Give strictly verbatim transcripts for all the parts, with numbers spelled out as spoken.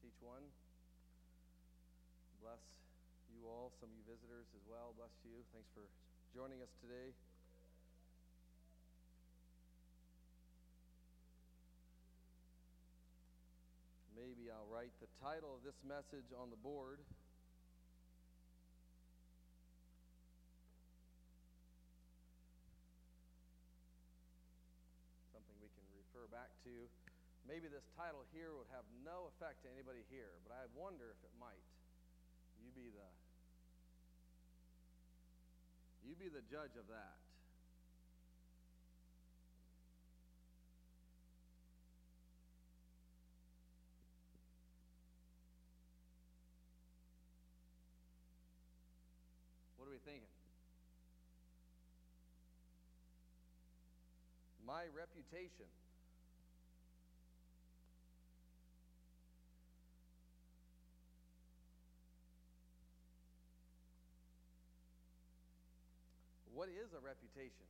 each one. Bless you all, some of you visitors as well. Bless you. Thanks for joining us today. Maybe I'll write the title of this message on the board. Something we can refer back to. Maybe this title here would have no effect to anybody here, but I wonder if it might. You be the you be the judge of that. What are we thinking? My reputation. What is a reputation?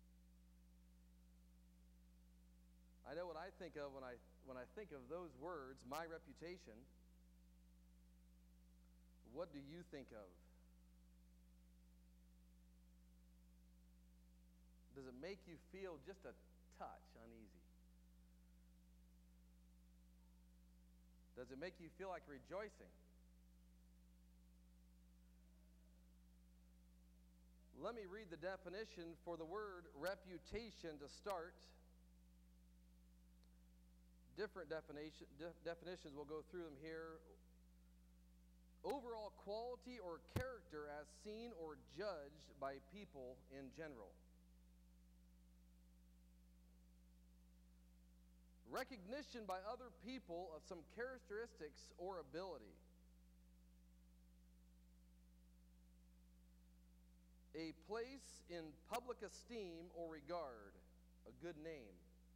I know what I think of when I when I think of those words, my reputation. What do you think of? Does it make you feel just a touch uneasy? Does it make you feel like rejoicing? Let me read the definition for the word reputation to start. Different definition, de- definitions, we'll go through them here. Overall quality or character as seen or judged by people in general. Recognition by other people of some characteristics or ability. A place in public esteem or regard, a good name.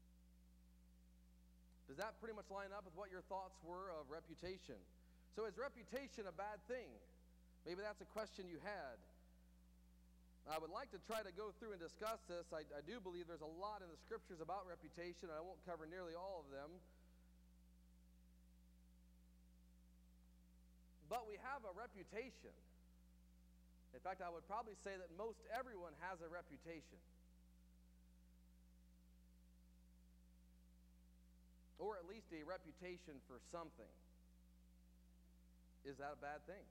Does that pretty much line up with what your thoughts were of reputation? So is reputation a bad thing? Maybe that's a question you had. I would like to try to go through and discuss this. I, I do believe there's a lot in the scriptures about reputation, and I won't cover nearly all of them. But we have a reputation. In fact, I would probably say that most everyone has a reputation. Or at least a reputation for something. Is that a bad thing?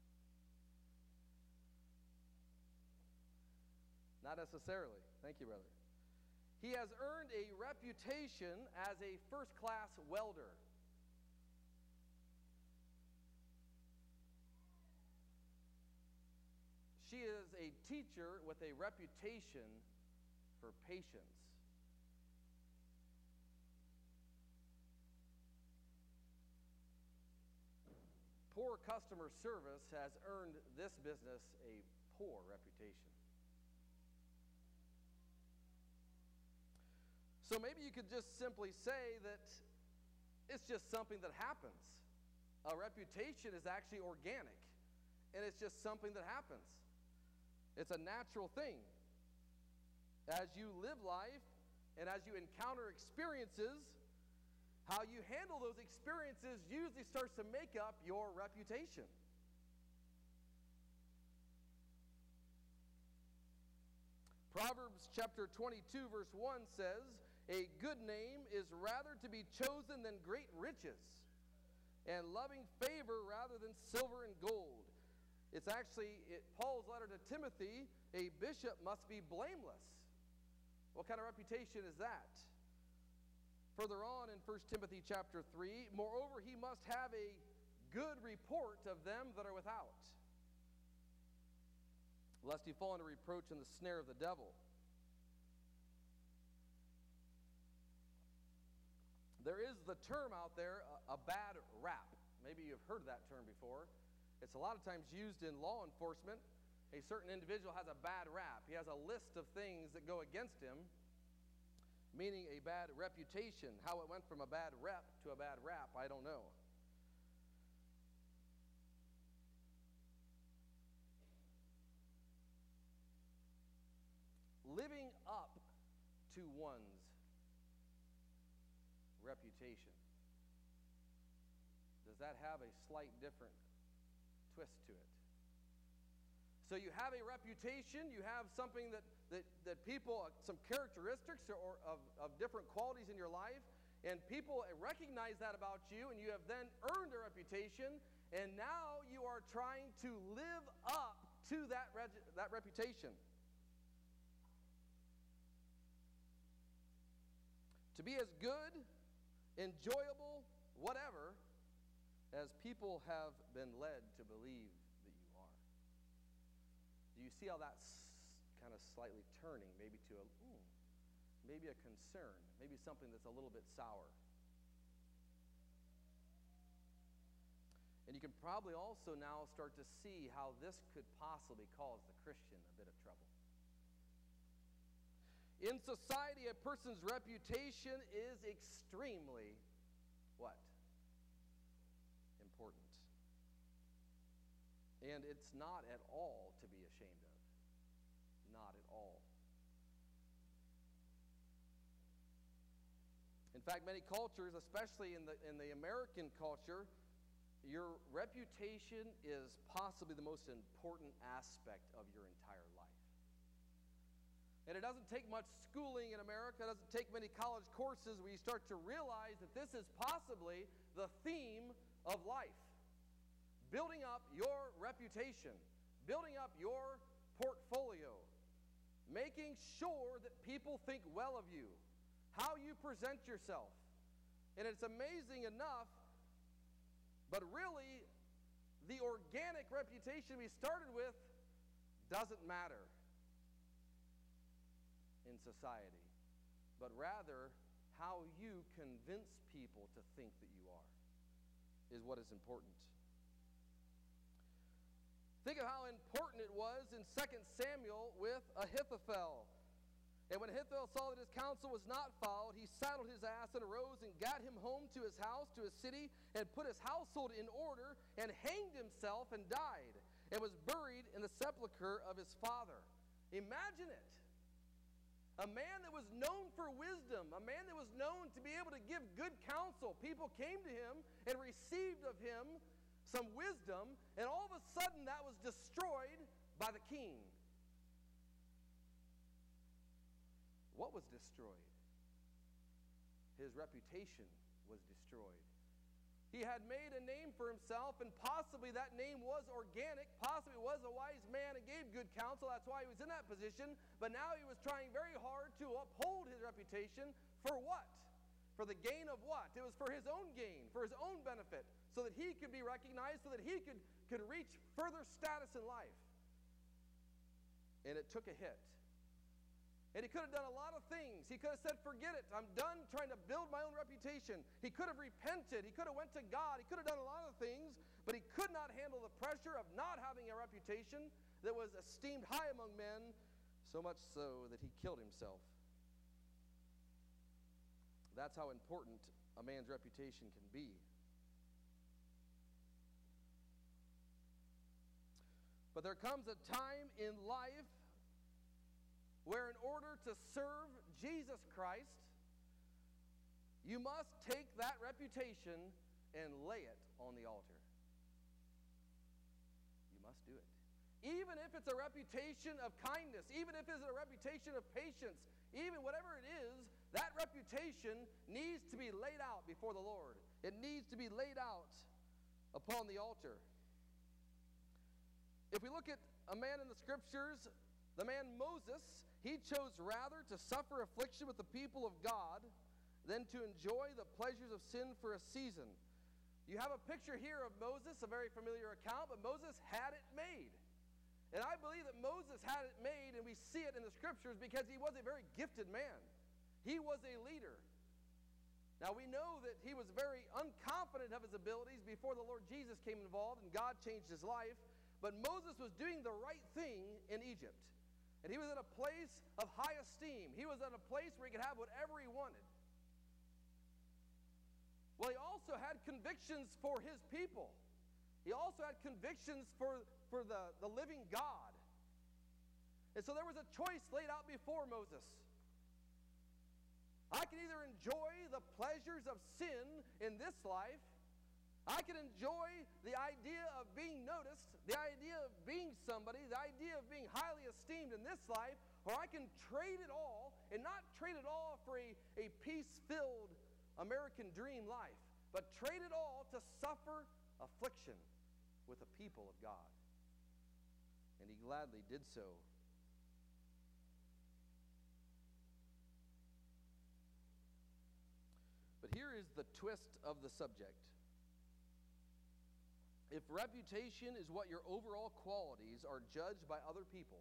Not necessarily. Thank you, brother. He has earned a reputation as a first-class welder. She is a teacher with a reputation for patience. Poor customer service has earned this business a poor reputation. So maybe you could just simply say that it's just something that happens. A reputation is actually organic, and it's just something that happens. It's a natural thing. As you live life and as you encounter experiences, how you handle those experiences usually starts to make up your reputation. Proverbs chapter twenty-two verse one says, "A good name is rather to be chosen than great riches, and loving favor rather than silver and gold." It's actually it, Paul's letter to Timothy, a bishop must be blameless. What kind of reputation is that? Further on in First Timothy chapter three, moreover, he must have a good report of them that are without, lest he fall into reproach in the snare of the devil. There is the term out there, a, a bad rap. Maybe you've heard that term before. It's a lot of times used in law enforcement. A certain individual has a bad rap. He has a list of things that go against him, meaning a bad reputation. How it went from a bad rep to a bad rap, I don't know. Living up to one's reputation. does that have a slight different twist to it? So you have a reputation, you have something that, that, that people, some characteristics or, or of, of different qualities in your life, and people recognize that about you, and you have then earned a reputation, and now you are trying to live up to that, reg- that reputation. To be as good, enjoyable, whatever, as people have been led to believe that you are. Do you see how that's kind of slightly turning, maybe to a, ooh, maybe a concern, maybe something that's a little bit sour? And you can probably also now start to see how this could possibly cause the Christian a bit of trouble. In society, a person's reputation is extremely what? Important. And it's not at all to be ashamed of. Not at all. In fact, many cultures, especially in the, in the American culture, your reputation is possibly the most important aspect of your entire life. And it doesn't take much schooling in America, it doesn't take many college courses where you start to realize that this is possibly the theme of life. Building up your reputation, building up your portfolio, making sure that people think well of you, how you present yourself. And it's amazing enough, but really, the organic reputation we started with doesn't matter in society, but rather how you convince people to think that you are is what is important. Think of how important it was in Second Samuel with Ahithophel. And when Ahithophel saw that his counsel was not followed, he saddled his ass and arose and got him home to his house, to his city, and put his household in order, and hanged himself and died, and was buried in the sepulchre of his father. Imagine it. A man that was known for wisdom, a man that was known to be able to give good counsel. People came to him and received of him some wisdom, and all of a sudden that was destroyed by the king. What was destroyed? His reputation was destroyed. He had made a name for himself, and possibly that name was organic, possibly was a wise man and gave good counsel. That's why he was in that position. But now he was trying very hard to uphold his reputation for what? For the gain of what? It was for his own gain, for his own benefit, so that he could be recognized, so that he could, could reach further status in life. And it took a hit. And he could have done a lot of things. He could have said, forget it. I'm done trying to build my own reputation. He could have repented. He could have went to God. He could have done a lot of things, but he could not handle the pressure of not having a reputation that was esteemed high among men, so much so that he killed himself. That's how important a man's reputation can be. But there comes a time in life where in order to serve Jesus Christ, you must take that reputation and lay it on the altar. You must do it. Even if it's a reputation of kindness, even if it's a reputation of patience, even whatever it is, that reputation needs to be laid out before the Lord. It needs to be laid out upon the altar. If we look at a man in the scriptures, the man Moses, he chose rather to suffer affliction with the people of God than to enjoy the pleasures of sin for a season. You have a picture here of Moses, a very familiar account, but Moses had it made. And I believe that Moses had it made, and we see it in the scriptures because he was a very gifted man. He was a leader. Now we know that he was very unconfident of his abilities before the Lord Jesus came involved and God changed his life. But Moses was doing the right thing in Egypt. And he was in a place of high esteem. He was in a place where he could have whatever he wanted. Well, he also had convictions for his people. He also had convictions for, for the, the living God. And so there was a choice laid out before Moses. I can either enjoy the pleasures of sin in this life, I can enjoy the idea of being noticed, the idea of being somebody, the idea of being highly esteemed in this life, or I can trade it all, and not trade it all for a, a peace-filled American dream life, but trade it all to suffer affliction with the people of God. And he gladly did so. But here is the twist of the subject. If reputation is what your overall qualities are judged by other people,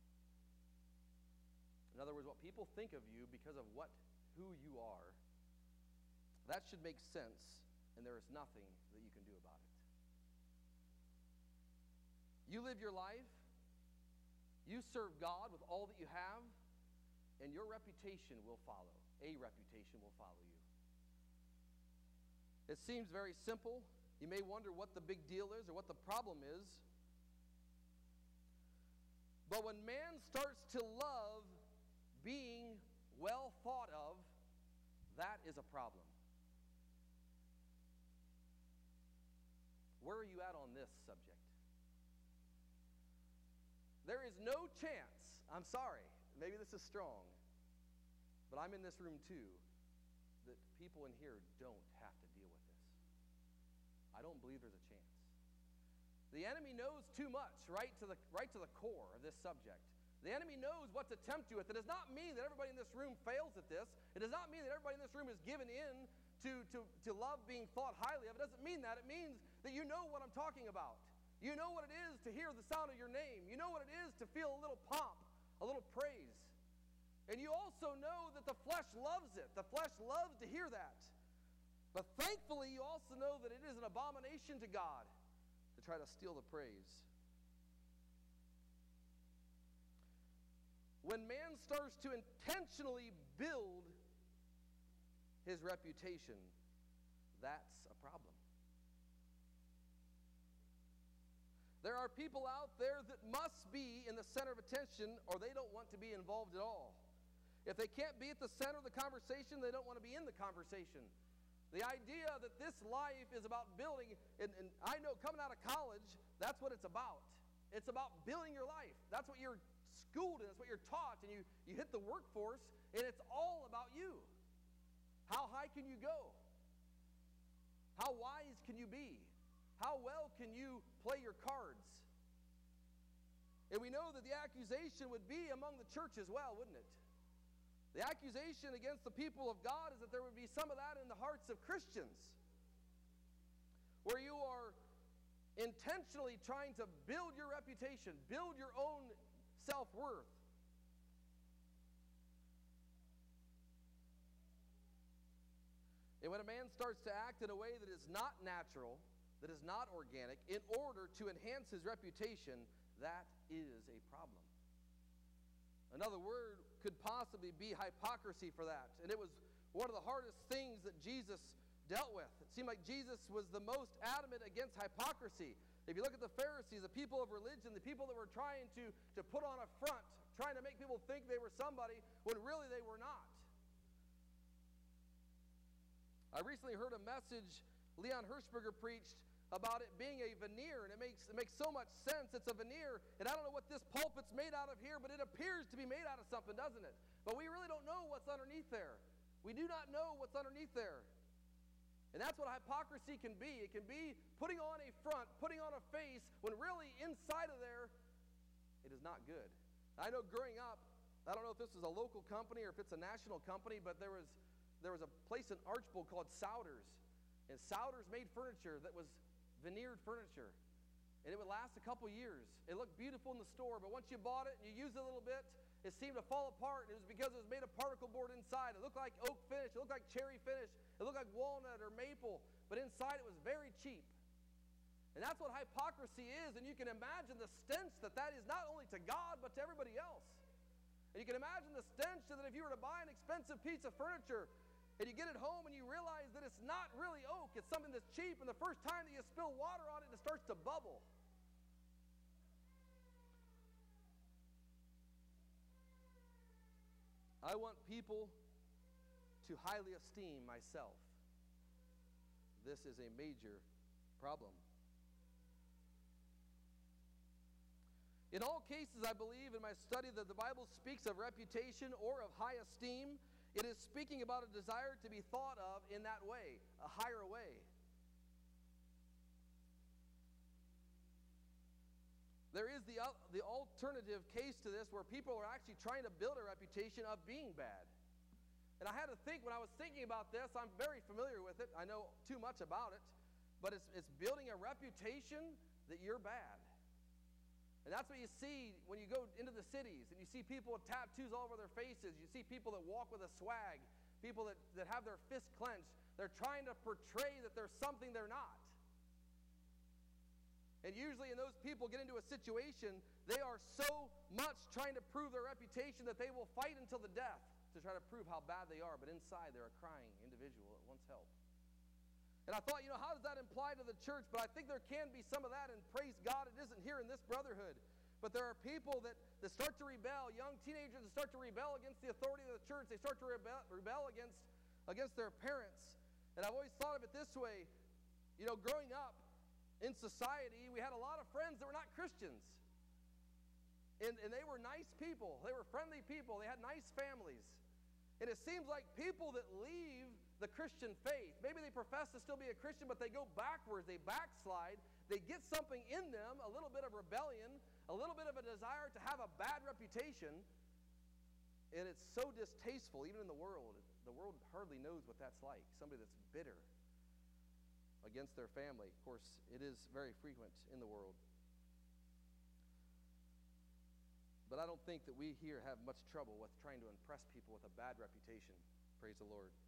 in other words, what people think of you because of what, who you are, that should make sense, and there is nothing that you can do about it. You live your life, you serve God with all that you have, and your reputation will follow. A reputation will follow you. It seems very simple. You may wonder what the big deal is or what the problem is. But when man starts to love being well thought of, that is a problem. Where are you at on this subject? There is no chance, I'm sorry, maybe this is strong, but I'm in this room too, that people in here don't have to deal with this. I don't believe there's a chance. The enemy knows too much, right to the, right to the core of this subject. The enemy knows what to tempt you with. It does not mean that everybody in this room fails at this. It does not mean that everybody in this room is given in to, to, to love being thought highly of. It doesn't mean that. It means that you know what I'm talking about. You know what it is to hear the sound of your name. You know what it is to feel a little pomp, a little praise. And you also know that the flesh loves it. The flesh loves to hear that. But thankfully, you also know that it is an abomination to God to try to steal the praise. When man starts to intentionally build his reputation, that's a problem. There are people out there that must be in the center of attention, or they don't want to be involved at all. If they can't be at the center of the conversation, they don't want to be in the conversation. The idea that this life is about building, and, and I know coming out of college, that's what it's about. It's about building your life. That's what you're schooled in. That's what you're taught. And you, you hit the workforce, and it's all about you. How high can you go? How wise can you be? How well can you play your cards? And we know that the accusation would be among the church as well, wouldn't it? The accusation against the people of God is that there would be some of that in the hearts of Christians, where you are intentionally trying to build your reputation, build your own self-worth. And when a man starts to act in a way that is not natural, that is not organic, in order to enhance his reputation, that is a problem. Another word could possibly be hypocrisy for that. And it was one of the hardest things that Jesus dealt with. It seemed like Jesus was the most adamant against hypocrisy. If you look at the Pharisees, the people of religion, the people that were trying to, to put on a front, trying to make people think they were somebody when really they were not. I recently heard a message Leon Hirschberger preached about it being a veneer, and it makes, it makes so much sense. It's a veneer, and I don't know what this pulpit's made out of here, but it appears to be made out of something, doesn't it? But we really don't know what's underneath there. We do not know what's underneath there. And that's what hypocrisy can be. It can be putting on a front, putting on a face, when really inside of there, it is not good. I know growing up, I don't know if this was a local company or if it's a national company, but there was, there was a place in Archbold called Souders. And Souders made furniture that was veneered furniture. And it would last a couple years. It looked beautiful in the store, but once you bought it and you used it a little bit, it seemed to fall apart, and it was because it was made of particle board inside. It looked like oak finish. It looked like cherry finish. It looked like walnut or maple, but inside it was very cheap. And that's what hypocrisy is, and you can imagine the stench that that is not only to God, but to everybody else. And you can imagine the stench that if you were to buy an expensive piece of furniture, and you get it home and you realize that it's not really oak, it's something that's cheap, and the first time that you spill water on it, it starts to bubble. I want people to highly esteem myself. This is a major problem. In all cases, I believe in my study that the Bible speaks of reputation or of high esteem. It is speaking about a desire to be thought of in that way, a higher way. There is the, the alternative case to this where people are actually trying to build a reputation of being bad. And I had to think, when I was thinking about this, I'm very familiar with it. I know too much about it. But it's, it's building a reputation that you're bad. And that's what you see when you go into the cities and you see people with tattoos all over their faces. You see people that walk with a swag, people that, that have their fists clenched. They're trying to portray that there's something they're not. And usually when those people get into a situation, they are so much trying to prove their reputation that they will fight until the death to try to prove how bad they are. But inside, they're a crying individual that wants help. And I thought, you know, how does that apply to the church? But I think there can be some of that, and praise God, it isn't here in this brotherhood. But there are people that, that start to rebel, young teenagers that start to rebel against the authority of the church. They start to rebel, rebel against, against their parents. And I've always thought of it this way. You know, growing up in society, we had a lot of friends that were not Christians. And, and they were nice people. They were friendly people. They had nice families. And it seems like people that leave the Christian faith, maybe they profess to still be a Christian, but they go backwards, they backslide, they get something in them, a little bit of rebellion, a little bit of a desire to have a bad reputation, and it's so distasteful, even in the world. The world hardly knows what that's like, somebody that's bitter against their family. Of course, it is very frequent in the world. But I don't think that we here have much trouble with trying to impress people with a bad reputation. Praise the Lord.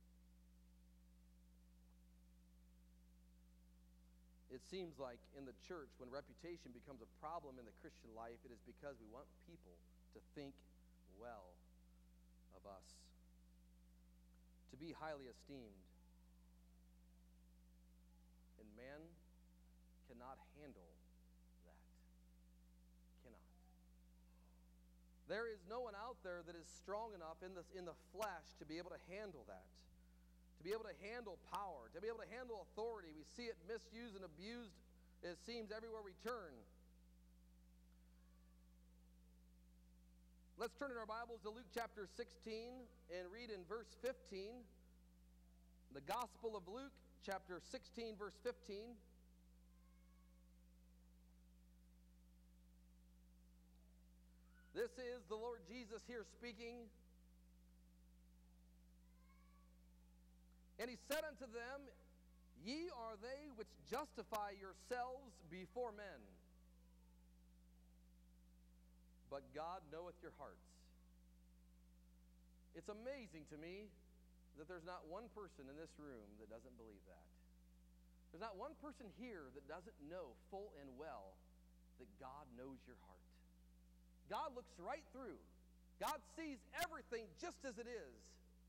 It seems like in the church, when reputation becomes a problem in the Christian life, it is because we want people to think well of us, to be highly esteemed. And man cannot handle that. Cannot. There is no one out there that is strong enough in the, in the flesh to be able to handle that. To be able to handle power, to be able to handle authority. We see it misused and abused, it seems, everywhere we turn. Let's turn in our Bibles to Luke chapter sixteen and read in verse fifteen. The Gospel of Luke chapter sixteen, verse fifteen. This is the Lord Jesus here speaking. And he said unto them, Ye are they which justify yourselves before men, but God knoweth your hearts. It's amazing to me that there's not one person in this room that doesn't believe that. There's not one person here that doesn't know full and well that God knows your heart. God looks right through. God sees everything just as it is.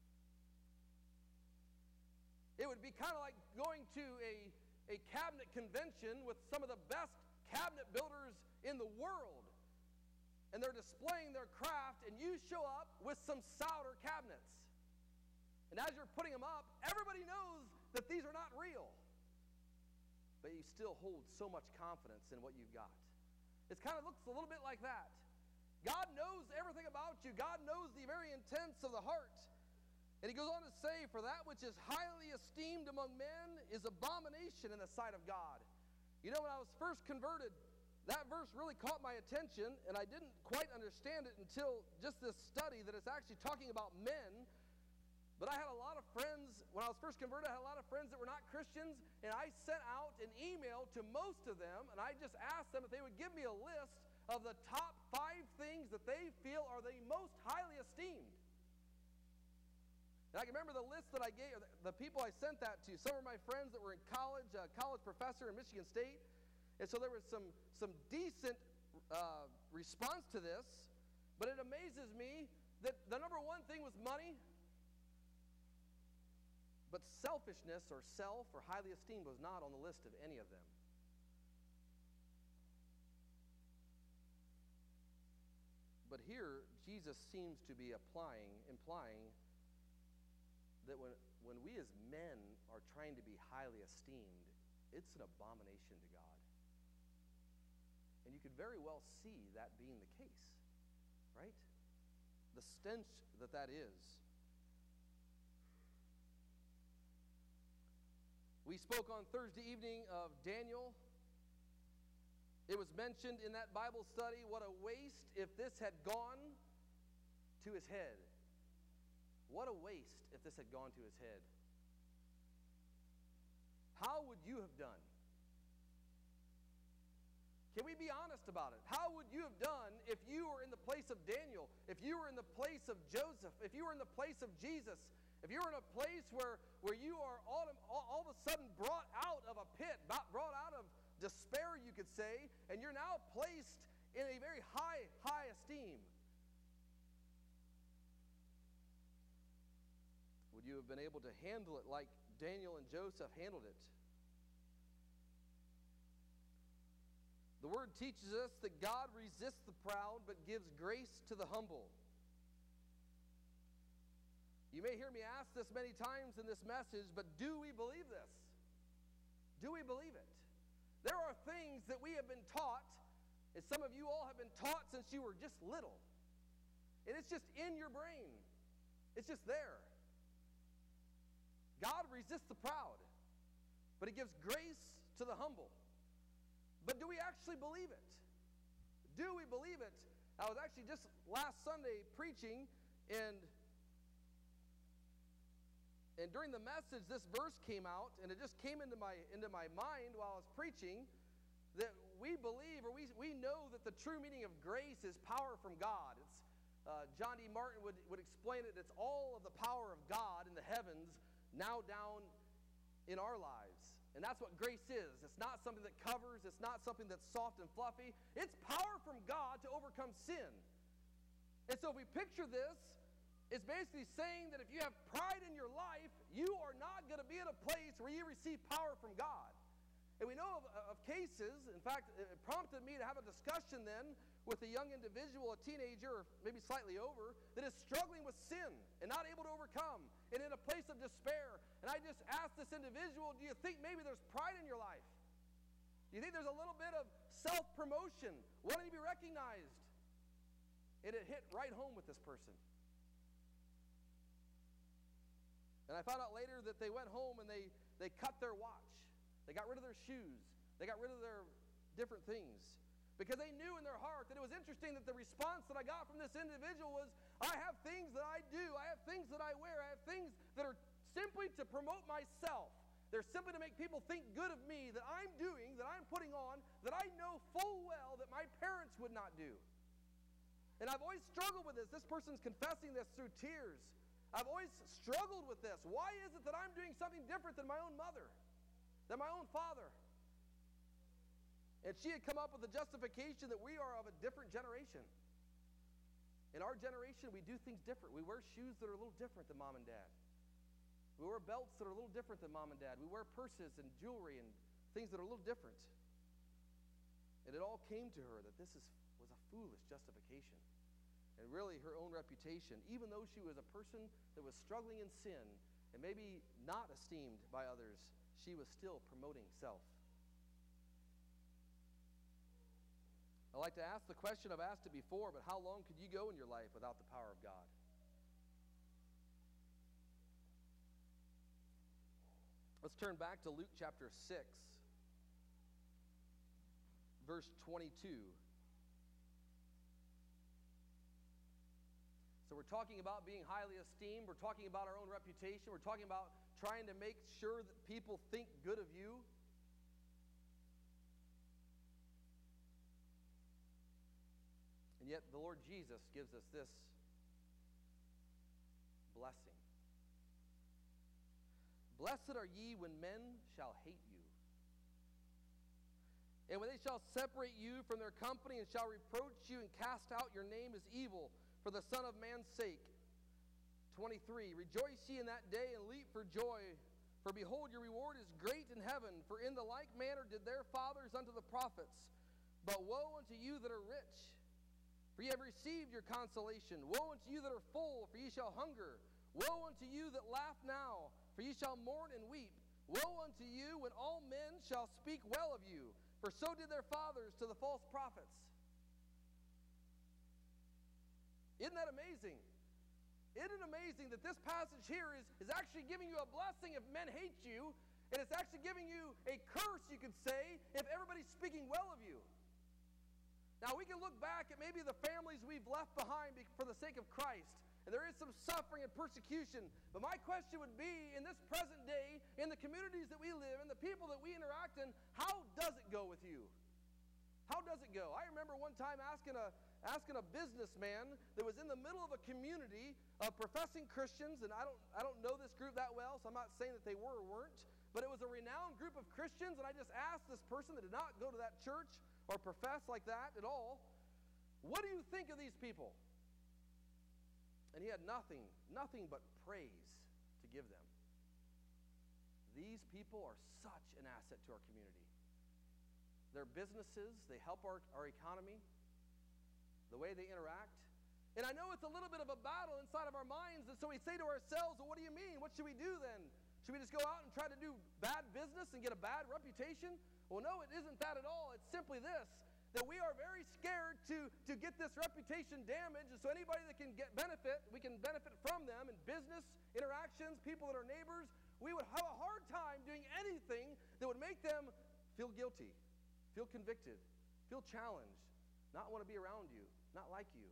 It would be kind of like going to a, a cabinet convention with some of the best cabinet builders in the world. And they're displaying their craft, and you show up with some solder cabinets. And as you're putting them up, everybody knows that these are not real. But you still hold so much confidence in what you've got. It kind of looks a little bit like that. God knows everything about you. God knows the very intents of the heart. And he goes on to say, For that which is highly esteemed among men is abomination in the sight of God. You know, when I was first converted, that verse really caught my attention, and I didn't quite understand it until just this study that it's actually talking about men. But I had a lot of friends, when I was first converted, I had a lot of friends that were not Christians, and I sent out an email to most of them, and I just asked them if they would give me a list of the top five things that they feel are the most highly esteemed. And I can remember the list that I gave, the people I sent that to. Some of my friends that were in college, a college professor in Michigan State. And so there was some, some decent uh, response to this. But it amazes me that the number one thing was money. But selfishness or self or highly esteemed was not on the list of any of them. But here, Jesus seems to be applying, implying that when, when we as men are trying to be highly esteemed, it's an abomination to God. And you could very well see that being the case, right? The stench that that is. We spoke on Thursday evening of Daniel. It was mentioned in that Bible study, what a waste if this had gone to his head. What a waste if this had gone to his head. How would you have done? Can we be honest about it? How would you have done if you were in the place of Daniel, if you were in the place of Joseph, if you were in the place of Jesus, if you were in a place where, where you are all, all, all of a sudden brought out of a pit, brought out of despair, you could say, and you're now placed in a very high, high esteem? Would you have been able to handle it like Daniel and Joseph handled it? The Word teaches us that God resists the proud but gives grace to the humble. You may hear me ask this many times in this message, but do we believe this? Do we believe it? There are things that we have been taught, and some of you all have been taught since you were just little. And it's just in your brain. It's just there. God resists the proud, but He gives grace to the humble. But do we actually believe it? Do we believe it? I was actually just last Sunday preaching, and, and during the message, this verse came out, and it just came into my, into my mind while I was preaching, that we believe, or we, we know that the true meaning of grace is power from God. It's, uh, John D. Martin would, would explain it, it's all of the power of God in the heavens now down in our lives. And that's what grace is. It's not something that covers. It's not something that's soft and fluffy. It's power from God to overcome sin. And so if we picture this, it's basically saying that if you have pride in your life, you are not going to be at a place where you receive power from God. And we know of, of cases, in fact, it prompted me to have a discussion then with a young individual, a teenager, or maybe slightly over, that is struggling with sin and not able to overcome, and in a place of despair. And I just asked this individual, do you think maybe there's pride in your life? Do you think there's a little bit of self-promotion, wanting to be recognized? And it hit right home with this person. And I found out later that they went home and they, they cut their watch. They got rid of their shoes. They got rid of their different things. Because they knew in their heart that it was interesting that the response that I got from this individual was, I have things that I do, I have things that I wear, I have things that are simply to promote myself. They're simply to make people think good of me, that I'm doing, that I'm putting on, that I know full well that my parents would not do. And I've always struggled with this. This person's confessing this through tears. I've always struggled with this. Why is it that I'm doing something different than my own mother, than my own father? And she had come up with the justification that we are of a different generation. In our generation, we do things different. We wear shoes that are a little different than mom and dad. We wear belts that are a little different than mom and dad. We wear purses and jewelry and things that are a little different. And it all came to her that this is, was a foolish justification. And really her own reputation, even though she was a person that was struggling in sin and maybe not esteemed by others, she was still promoting self. I like to ask the question, I've asked it before, but how long could you go in your life without the power of God? Let's turn back to Luke chapter six, verse twenty-two. So we're talking about being highly esteemed. We're talking about our own reputation. We're talking about trying to make sure that people think good of you. And yet the Lord Jesus gives us this blessing. Blessed are ye when men shall hate you, and when they shall separate you from their company, and shall reproach you and cast out your name as evil for the Son of Man's sake. twenty-three. Rejoice ye in that day, and leap for joy, for behold, your reward is great in heaven. For in the like manner did their fathers unto the prophets. But woe unto you that are rich, for ye have received your consolation. Woe unto you that are full, for ye shall hunger. Woe unto you that laugh now, for ye shall mourn and weep. Woe unto you when all men shall speak well of you, for so did their fathers to the false prophets. Isn't that amazing? Isn't it amazing that this passage here is, is actually giving you a blessing if men hate you, and it's actually giving you a curse, you could say, if everybody's speaking well of you. Now, we can look back at maybe the families we've left behind for the sake of Christ, and there is some suffering and persecution. But my question would be, in this present day, in the communities that we live in, the people that we interact in, how does it go with you? How does it go? I remember one time asking a, asking a businessman that was in the middle of a community of professing Christians, and I don't, I don't know this group that well, so I'm not saying that they were or weren't, but it was a renowned group of Christians, and I just asked this person that did not go to that church or profess like that at all, what do you think of these people? And he had nothing, nothing but praise to give them. These people are such an asset to our community. Their businesses, they help our, our economy, the way they interact. And I know it's a little bit of a battle inside of our minds, and so we say to ourselves, well, what do you mean? What should we do then? Should we just go out and try to do bad business and get a bad reputation? Well, no, it isn't that at all. It's simply this, that we are very scared to, to get this reputation damaged, and so anybody that can get benefit, we can benefit from them in business, interactions, people that are neighbors, we would have a hard time doing anything that would make them feel guilty, feel convicted, feel challenged, not want to be around you, not like you.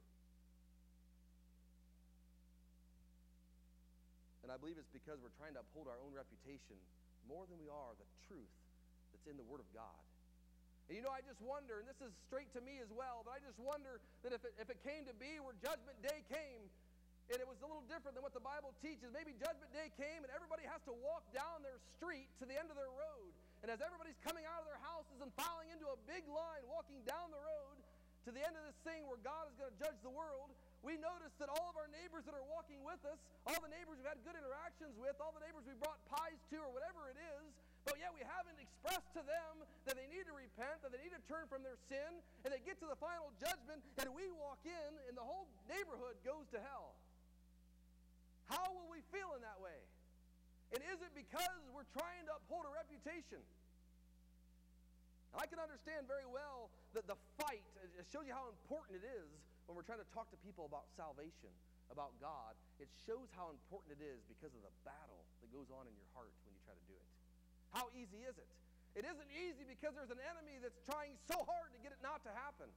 And I believe it's because we're trying to uphold our own reputation more than we are the truth that's in the Word of God. And you know, I just wonder, and this is straight to me as well, but I just wonder that if it, if it came to be where Judgment Day came, and it was a little different than what the Bible teaches, maybe Judgment Day came and everybody has to walk down their street to the end of their road. And as everybody's coming out of their houses and filing into a big line, walking down the road to the end of this thing where God is going to judge the world, we notice that all of our neighbors that are walking with us, all the neighbors we've had good interactions with, all the neighbors we brought pies to or whatever it is, but yet we haven't expressed to them that they need to repent, that they need to turn from their sin, and they get to the final judgment, and we walk in, and the whole neighborhood goes to hell. How will we feel in that way? And is it because we're trying to uphold a reputation? And I can understand very well that the fight, it shows you how important it is when we're trying to talk to people about salvation, about God. It shows how important it is because of the battle that goes on in your heart when you try to do it. How easy is it? It isn't easy because there's an enemy that's trying so hard to get it not to happen.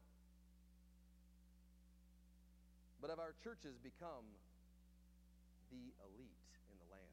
But have our churches become the elite in the land?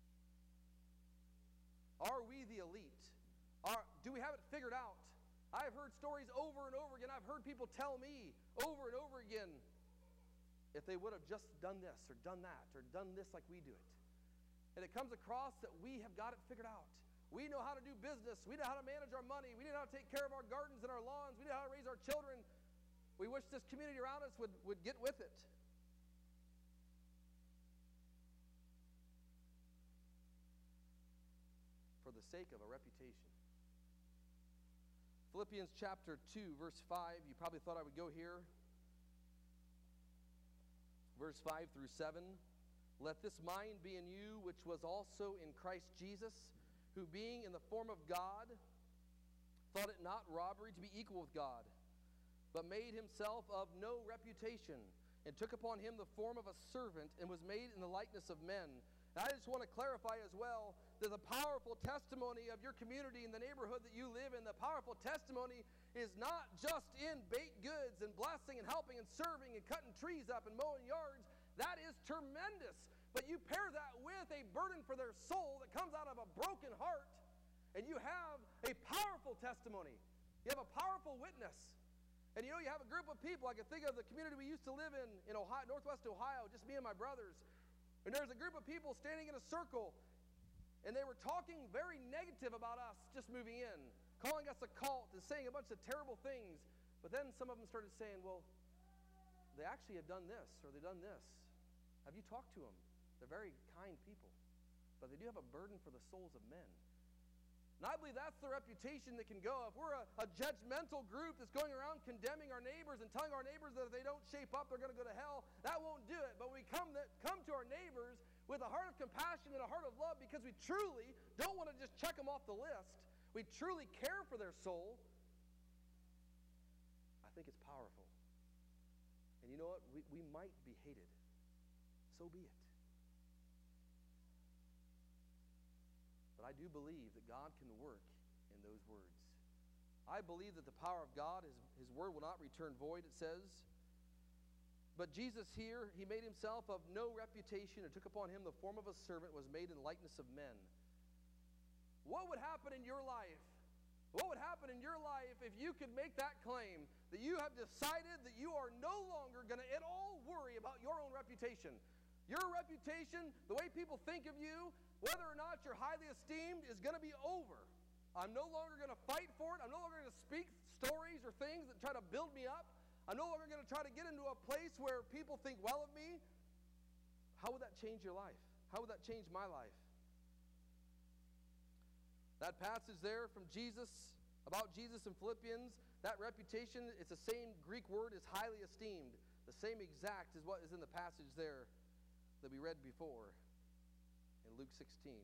Are we the elite? Are, do we have it figured out? I've heard stories over and over again. I've heard people tell me over and over again, if they would have just done this or done that or done this like we do it. And it comes across that we have got it figured out. We know how to do business. We know how to manage our money. We know how to take care of our gardens and our lawns. We know how to raise our children. We wish this community around us would, would get with it. For the sake of a reputation. Philippians chapter two, verse five. You probably thought I would go here. Verse five through seven. Let this mind be in you, which was also in Christ Jesus, who being in the form of God, thought it not robbery to be equal with God, but made himself of no reputation, and took upon him the form of a servant, and was made in the likeness of men. And I just want to clarify as well that the powerful testimony of your community in the neighborhood that you live in, the powerful testimony is not just in baked goods and blessing and helping and serving and cutting trees up and mowing yards. That is tremendous. But you pair that with a burden for their soul that comes out of a broken heart, and you have a powerful testimony. You have a powerful witness. And you know, you have a group of people. I can think of the community we used to live in, in Ohio, Northwest Ohio, just me and my brothers. And there's a group of people standing in a circle, and they were talking very negative about us just moving in, calling us a cult and saying a bunch of terrible things. But then some of them started saying, well, they actually have done this, or they've done this. Have you talked to them? They're very kind people, but they do have a burden for the souls of men. And I believe that's the reputation that can go. If we're a, a judgmental group that's going around condemning our neighbors and telling our neighbors that if they don't shape up, they're going to go to hell, that won't do it. But when we come, that, come to our neighbors with a heart of compassion and a heart of love because we truly don't want to just check them off the list. We truly care for their soul. I think it's powerful. And you know what? We, we might be hated. So be it. But I do believe that God can work in those words. I believe that the power of God, his, his word will not return void, it says. But Jesus here, he made himself of no reputation and took upon him the form of a servant, was made in likeness of men. What would happen in your life? What would happen in your life if you could make that claim that you have decided that you are no longer going to at all worry about your own reputation? Your reputation, the way people think of you, whether or not you're highly esteemed, is going to be over. I'm no longer going to fight for it. I'm no longer going to speak stories or things that try to build me up. I'm no longer going to try to get into a place where people think well of me. How would that change your life? How would that change my life? That passage there from Jesus, about Jesus in Philippians, that reputation, it's the same Greek word as highly esteemed. The same exact is what is in the passage there that we read before in Luke sixteen.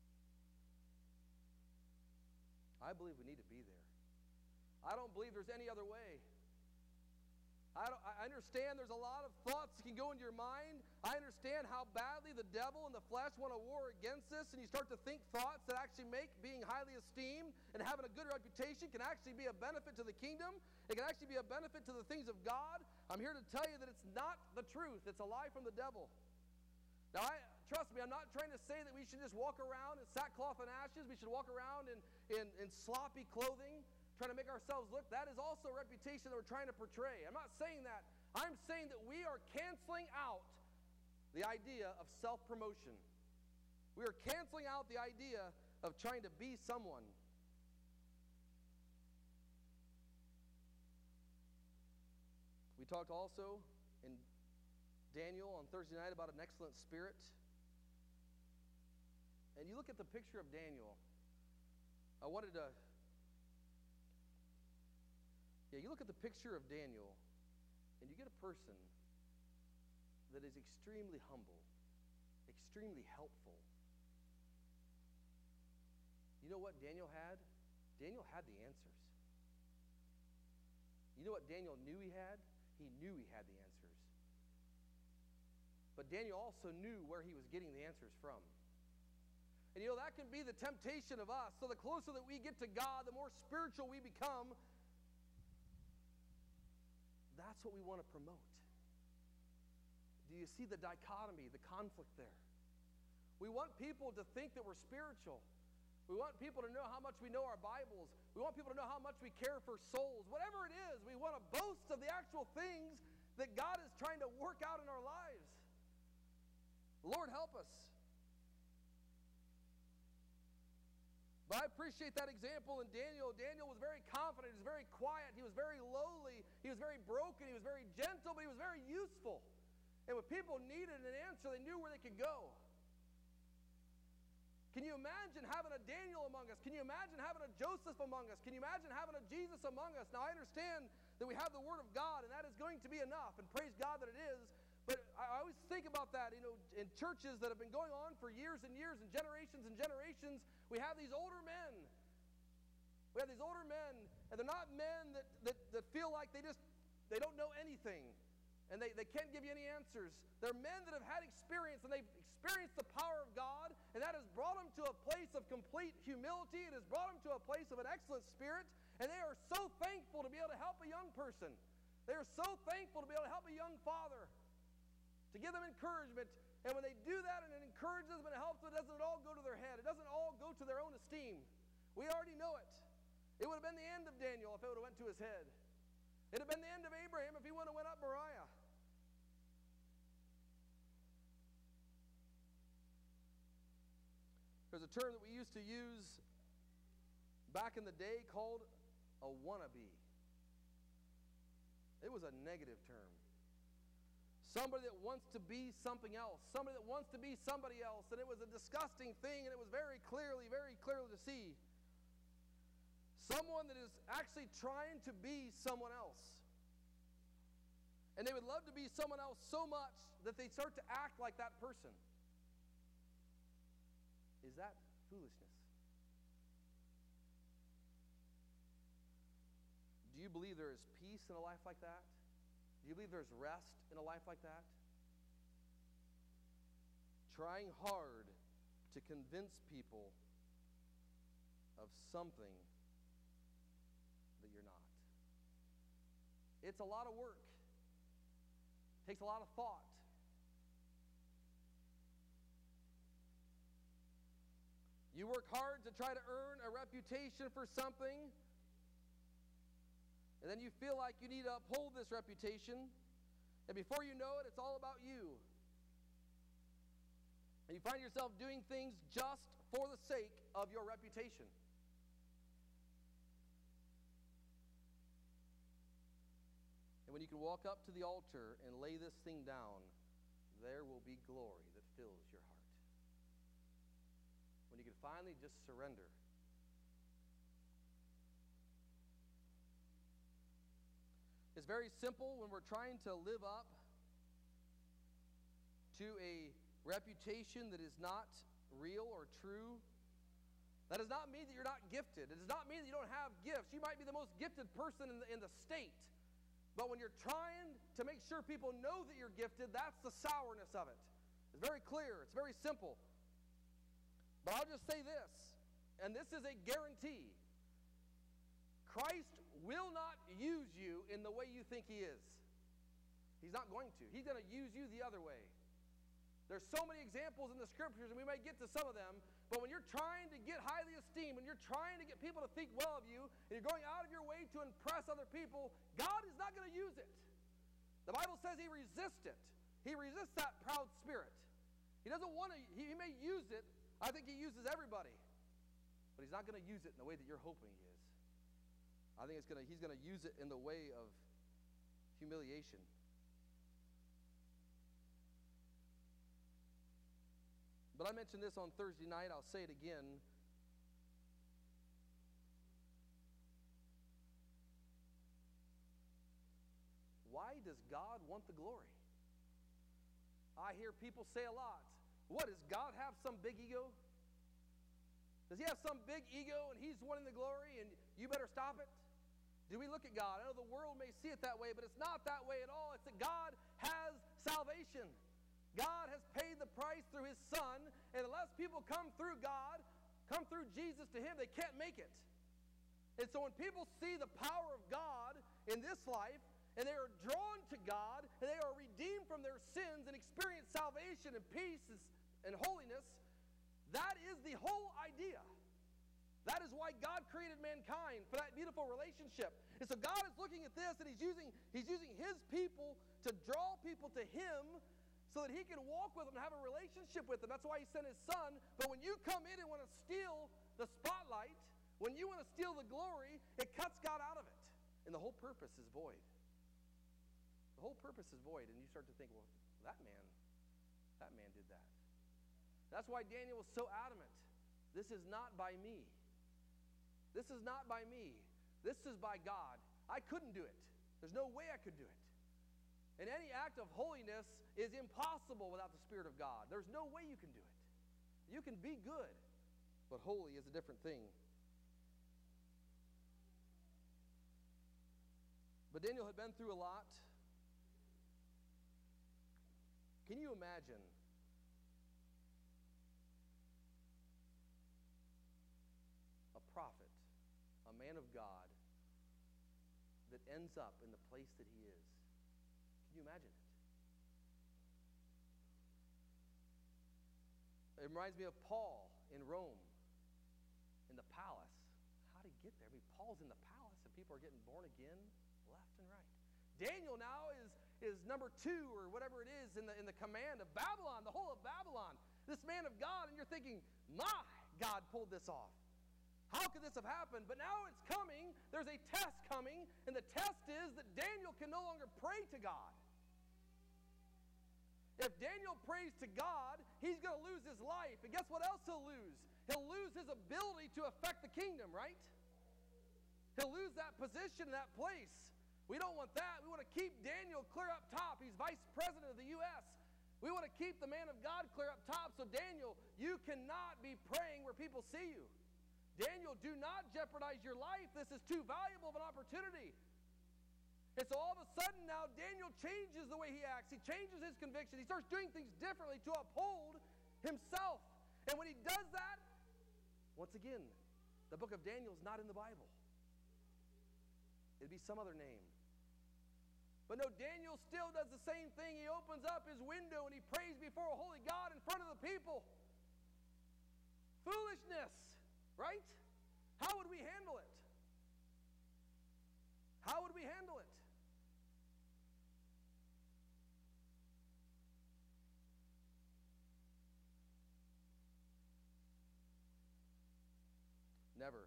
I believe we need to be there. I don't believe there's any other way. I, don't, I understand there's a lot of thoughts that can go into your mind. I understand how badly the devil and the flesh want to war against this, and you start to think thoughts that actually make being highly esteemed and having a good reputation can actually be a benefit to the kingdom. It can actually be a benefit to the things of God. I'm here to tell you that it's not the truth. It's a lie from the devil. Now, I, trust me, I'm not trying to say that we should just walk around in sackcloth and ashes. We should walk around in, in, in sloppy clothing, trying to make ourselves look. That is also a reputation that we're trying to portray. I'm not saying that. I'm saying that we are canceling out the idea of self-promotion. We are canceling out the idea of trying to be someone. We talked also in Daniel on Thursday night about an excellent spirit. And you look at the picture of Daniel. I wanted to Yeah, you look at the picture of Daniel, and you get a person that is extremely humble, extremely helpful. You know what Daniel had? Daniel had the answers. You know what Daniel knew he had? He knew he had the answers. But Daniel also knew where he was getting the answers from. And you know, that can be the temptation of us. So the closer that we get to God, the more spiritual we become. That's what we want to promote. Do you see the dichotomy, the conflict there? We want people to think that we're spiritual. We want people to know how much we know our Bibles. We want people to know how much we care for souls. Whatever it is, we want to boast of the actual things that God is trying to work out in our lives. Lord, help us. But I appreciate that example in Daniel. Daniel was very confident. He was very quiet. He was very lowly. He was very broken. He was very gentle, but he was very useful. And when people needed an answer, they knew where they could go. Can you imagine having a Daniel among us? Can you imagine having a Joseph among us? Can you imagine having a Jesus among us? Now, I understand that we have the Word of God, and that is going to be enough, and praise God that it is. But I always think about that, you know, in churches that have been going on for years and years and generations and generations, we have these older men. We have these older men, and they're not men that, that, that feel like they just, they don't know anything, and they, they can't give you any answers. They're men that have had experience, and they've experienced the power of God, and that has brought them to a place of complete humility. It has brought them to a place of an excellent spirit, and they are so thankful to be able to help a young person. They are so thankful to be able to help a young father, to give them encouragement. And when they do that and it encourages them and it helps them, it doesn't all go to their head. It doesn't all go to their own esteem. We already know it. It would have been the end of Daniel if it would have went to his head. It would have been the end of Abraham if he would have went up Moriah. There's a term that we used to use back in the day called a wannabe. It was a negative term. Somebody that wants to be something else. Somebody that wants to be somebody else. And it was a disgusting thing, and it was very clearly, very clearly to see. Someone that is actually trying to be someone else. And they would love to be someone else so much that they start to act like that person. Is that foolishness? Do you believe there is peace in a life like that? Do you believe there's rest in a life like that? Trying hard to convince people of something that you're not. It's a lot of work. It takes a lot of thought. You work hard to try to earn a reputation for something, and then you feel like you need to uphold this reputation, and before you know it, it's all about you. And you find yourself doing things just for the sake of your reputation. And when you can walk up to the altar and lay this thing down, there will be glory that fills your heart. When you can finally just surrender. It's very simple when we're trying to live up to a reputation that is not real or true. That does not mean that you're not gifted. It does not mean that you don't have gifts. You might be the most gifted person in the, in the state. But when you're trying to make sure people know that you're gifted, that's the sourness of it. It's very clear. It's very simple. But I'll just say this, and this is a guarantee. Christ will not use you in the way you think he is. He's not going to. He's going to use you the other way. There's so many examples in the scriptures, and we may get to some of them, but when you're trying to get highly esteemed, when you're trying to get people to think well of you, and you're going out of your way to impress other people, God is not going to use it. The Bible says he resists it. He resists that proud spirit. He doesn't want to, he, he may use it. I think he uses everybody, but he's not going to use it in the way that you're hoping he is. I think it's going to, he's going to use it in the way of humiliation. But I mentioned this on Thursday night. I'll say it again. Why does God want the glory? I hear people say a lot. What, does God have some big ego? Does he have some big ego and he's wanting the glory and you better stop it? Do we look at God? I know the world may see it that way, but it's not that way at all. It's that God has salvation. God has paid the price through his Son, and unless people come through God, come through Jesus to him, they can't make it. And so when people see the power of God in this life, and they are drawn to God, and they are redeemed from their sins and experience salvation and peace and holiness, that is the whole idea. That is why God created mankind, for that beautiful relationship. And so God is looking at this, and he's using, he's using his people to draw people to him so that he can walk with them and have a relationship with them. That's why he sent his Son. But when you come in and want to steal the spotlight, when you want to steal the glory, it cuts God out of it. And the whole purpose is void. The whole purpose is void. And you start to think, well, that man, that man did that. That's why Daniel was so adamant. This is not by me. This is not by me. This is by God. I couldn't do it. There's no way I could do it. And any act of holiness is impossible without the Spirit of God. There's no way you can do it. You can be good, but holy is a different thing. But Daniel had been through a lot. Can you imagine a prophet, a man of God, that ends up in the place that he is? Can you imagine it? It reminds me of Paul in Rome, in the palace. How did he get there? I mean, Paul's in the palace and people are getting born again left and right. Daniel now is, is number two or whatever it is in the, in the command of Babylon, the whole of Babylon. This man of God, and you're thinking, my God pulled this off. How could this have happened? But now it's coming. There's a test coming, and the test is that Daniel can no longer pray to God. If Daniel prays to God, he's going to lose his life. And guess what else he'll lose? He'll lose his ability to affect the kingdom, right? He'll lose that position, that place. We don't want that. We want to keep Daniel clear up top. He's vice president of the U S We want to keep the man of God clear up top. So Daniel, you cannot be praying where people see you. Daniel, do not jeopardize your life. This is too valuable of an opportunity. And so all of a sudden now Daniel changes the way he acts. He changes his conviction. He starts doing things differently to uphold himself. And when he does that, once again, the book of Daniel is not in the Bible. It'd be some other name. But no, Daniel still does the same thing. He opens up his window and he prays before a holy God in front of the people. Foolishness, right? How would we handle it? How would we handle it? Never.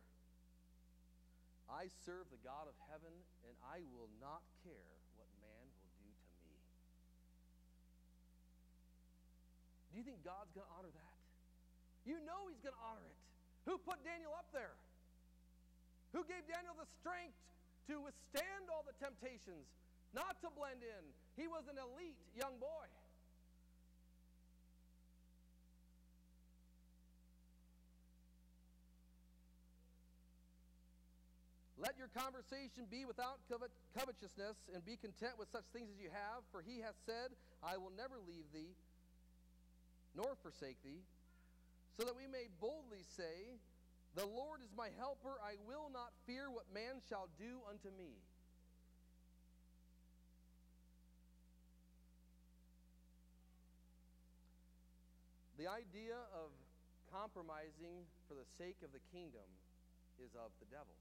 I serve the God of heaven, and I will not care what man will do to me. Do you think God's going to honor that? You know He's going to honor it. Who put Daniel up there? Who gave Daniel the strength to withstand all the temptations, not to blend in? He was an elite young boy. Let your conversation be without covet- covetousness, and be content with such things as you have, for he hath said, I will never leave thee, nor forsake thee, so that we may boldly say, the Lord is my helper, I will not fear what man shall do unto me. The idea of compromising for the sake of the kingdom is of the devil.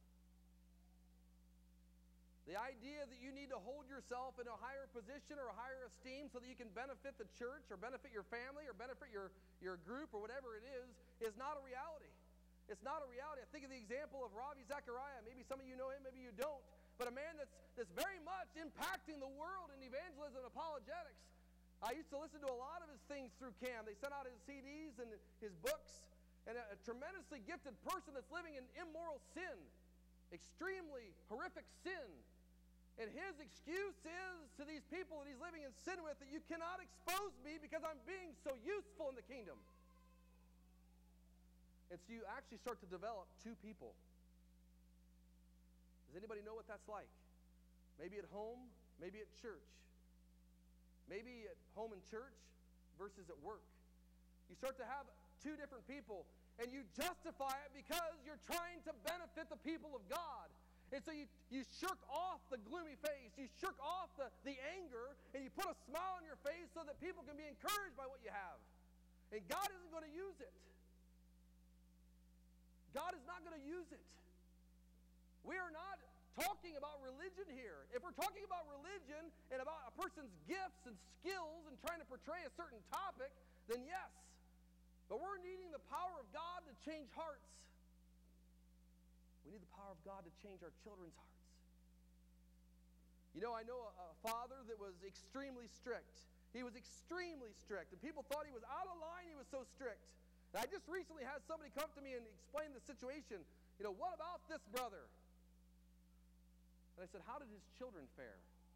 The idea that you need to hold yourself in a higher position or a higher esteem so that you can benefit the church or benefit your family or benefit your, your group or whatever it is, is not a reality. It's not a reality. I think of the example of Ravi Zachariah. Maybe some of you know him, maybe you don't. But a man that's, that's very much impacting the world in evangelism and apologetics. I used to listen to a lot of his things through C A M. They sent out his C Ds and his books. And a, a tremendously gifted person that's living in immoral sin. Extremely horrific sin. And his excuse is to these people that he's living in sin with that you cannot expose me because I'm being so useful in the kingdom. And so you actually start to develop two people. Does anybody know what that's like? Maybe at home, maybe at church. Maybe at home and church versus at work. You start to have two different people, and you justify it because you're trying to benefit the people of God. And so you, you shirk off the gloomy face, you shirk off the, the anger, and you put a smile on your face so that people can be encouraged by what you have. And God isn't going to use it. God is not going to use it. We are not talking about religion here. If we're talking about religion and about a person's gifts and skills and trying to portray a certain topic, then yes. But we're needing the power of God to change hearts. We need the power of God to change our children's hearts. You know, I know a, a father that was extremely strict. He was extremely strict. And people thought he was out of line. He was so strict. And I just recently had somebody come to me and explain the situation. You know, what about this brother? And I said, how did his children fare?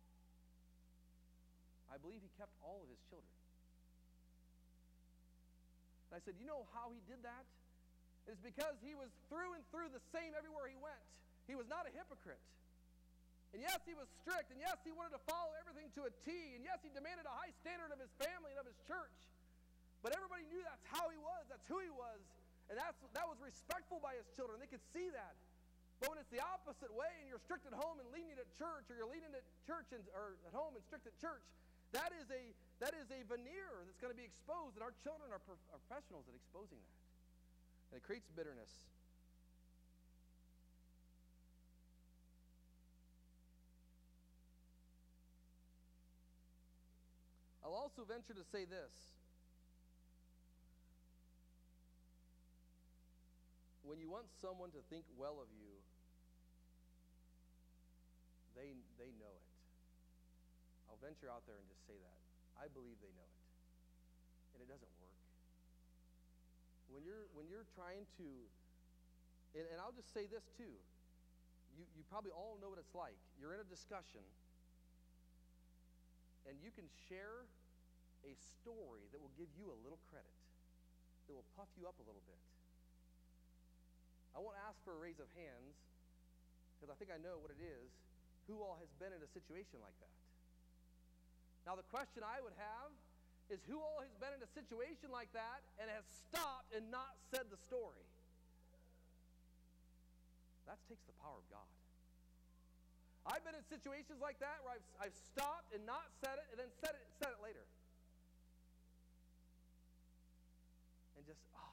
I believe he kept all of his children. And I said, you know how he did that? It's because he was through and through the same everywhere he went. He was not a hypocrite. And yes, he was strict. And yes, he wanted to follow everything to a T. And yes, he demanded a high standard of his family and of his church. But everybody knew that's how he was. That's who he was. And that's, that was respectful by his children. They could see that. But when it's the opposite way and you're strict at home and lenient at church, or you're lenient at church and, or at home and strict at church, that is a, that is a veneer that's going to be exposed. And our children are, prof- are professionals at exposing that. And it creates bitterness. I'll also venture to say this. When you want someone to think well of you, they, they know it. I'll venture out there and just say that. I believe they know it. And it doesn't work. When you're, when you're trying to, and, and I'll just say this too. You, you probably all know what it's like. You're in a discussion, and you can share a story that will give you a little credit, that will puff you up a little bit. I won't ask for a raise of hands, because I think I know what it is. Who all has been in a situation like that? Now, the question I would have is, who all has been in a situation like that and has stopped and not said the story? That takes the power of God. I've been in situations like that where I've, I've stopped and not said it and then said it, said it later. And just, ah.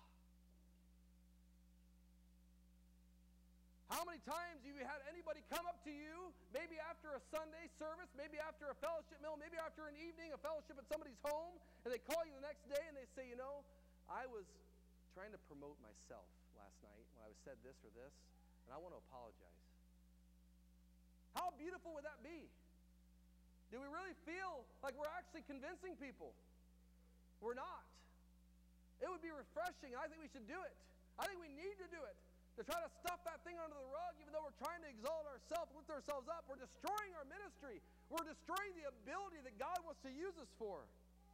How many times have you had anybody come up to you, maybe after a Sunday service, maybe after a fellowship meal, maybe after an evening, a fellowship at somebody's home, and they call you the next day and they say, you know, I was trying to promote myself last night when I was said this or this, and I want to apologize. How beautiful would that be? Do we really feel like we're actually convincing people? We're not. It would be refreshing, and I think we should do it. I think we need to do it. To try to stuff that thing under the rug, even though we're trying to exalt ourselves, lift ourselves up, we're destroying our ministry. We're destroying the ability that God wants to use us for.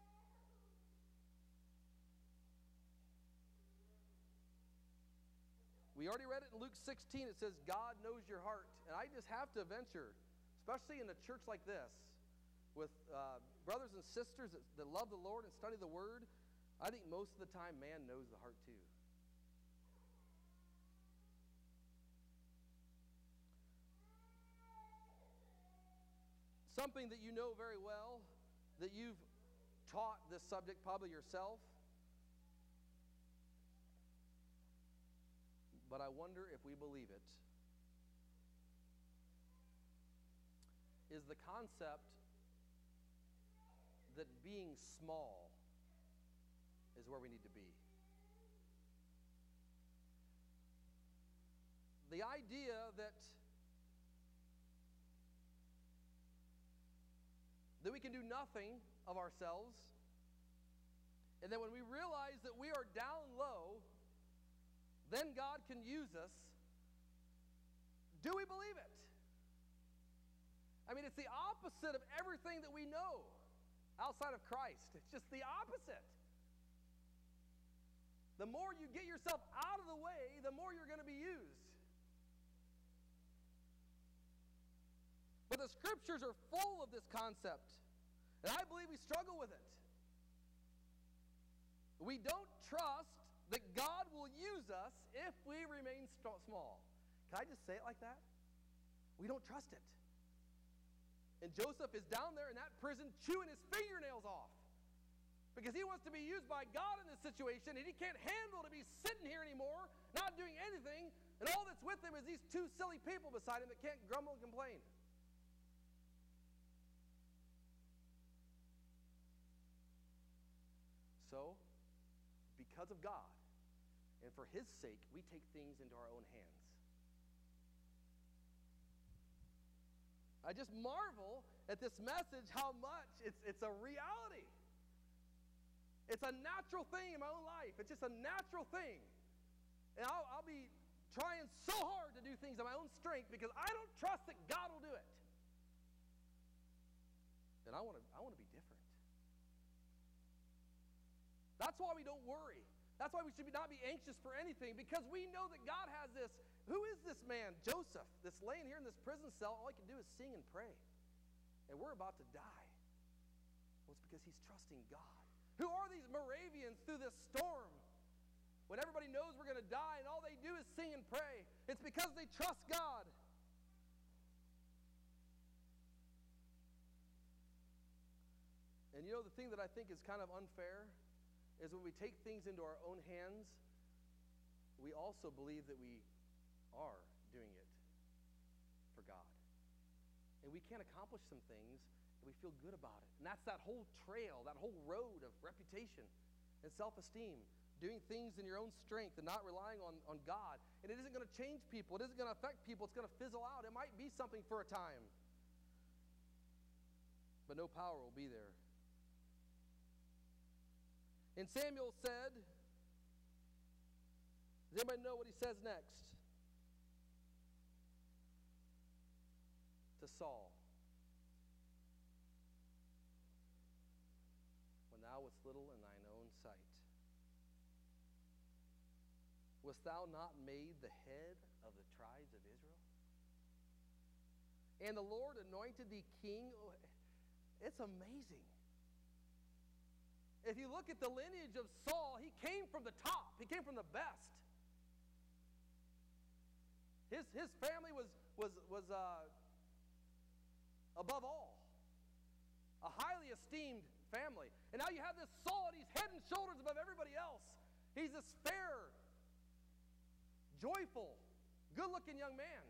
We already read it in Luke sixteen. It says, God knows your heart. And I just have to venture, especially in a church like this, with uh, brothers and sisters that, that love the Lord and study the Word, I think most of the time man knows the heart too. Something that you know very well, that you've taught this subject probably yourself, but I wonder if we believe it, is the concept that being small is where we need to be. The idea that that we can do nothing of ourselves, and that when we realize that we are down low, then God can use us. Do we believe it? I mean, it's the opposite of everything that we know outside of Christ. It's just the opposite. The more you get yourself out of the way, the more you're going to be used. But the scriptures are full of this concept, and I believe we struggle with it. We don't trust that God will use us if we remain st- small. Can I just say it like that? We don't trust it. And Joseph is down there in that prison chewing his fingernails off because he wants to be used by God in this situation, and he can't handle to be sitting here anymore, not doing anything, and all that's with him is these two silly people beside him that can't grumble and complain. So, because of God, and for His sake, we take things into our own hands. I just marvel at this message, how much it's, it's a reality. It's a natural thing in my own life. It's just a natural thing. And I'll, I'll be trying so hard to do things in my own strength because I don't trust that God will do it. And I want to I want to be different. That's why we don't worry. That's why we should not be anxious for anything, because we know that God has this. Who is this man, Joseph, that's laying here in this prison cell? All he can do is sing and pray. And we're about to die. Well, it's because he's trusting God. Who are these Moravians through this storm? When everybody knows we're going to die and all they do is sing and pray. It's because they trust God. And you know the thing that I think is kind of unfair is when we take things into our own hands, we also believe that we are doing it for God. And we can't accomplish some things, and we feel good about it. And that's that whole trail, that whole road of reputation and self-esteem, doing things in your own strength and not relying on, on God. And it isn't going to change people. It isn't going to affect people. It's going to fizzle out. It might be something for a time, but no power will be there. And Samuel said, does anybody know what he says next? To Saul, when thou little in thine own sight? Wast thou not made the head of the tribes of Israel? And the Lord anointed thee king. It's amazing. If you look at the lineage of Saul, he came from the top. He came from the best. His, his family was, was, was uh, above all. A highly esteemed family. And now you have this Saul, and he's head and shoulders above everybody else. He's this fair, joyful, good-looking young man.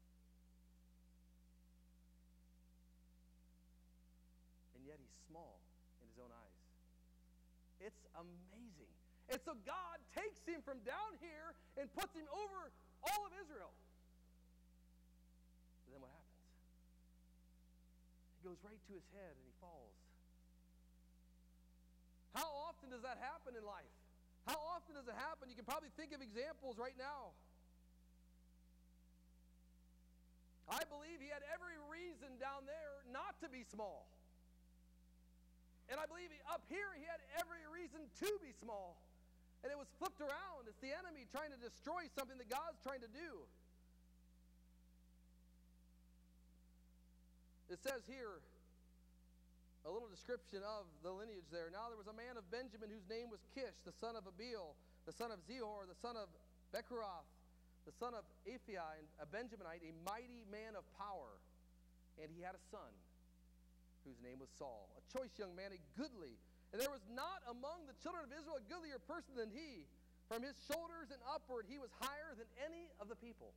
And yet he's small in his own eyes. It's amazing. And so God takes him from down here and puts him over all of Israel. And then what happens? He goes right to his head and he falls. How often does that happen in life? How often does it happen? You can probably think of examples right now. I believe he had every reason down there not to be small. And I believe up here he had every reason to be small. And it was flipped around. It's the enemy trying to destroy something that God's trying to do. It says here, a little description of the lineage there. Now there was a man of Benjamin whose name was Kish, the son of Abiel, the son of Zehor, the son of Bechorath, the son of Aphi, a Benjaminite, a mighty man of power. And he had a son whose name was Saul, a choice young man, a goodly. And there was not among the children of Israel a goodlier person than he. From his shoulders and upward he was higher than any of the people.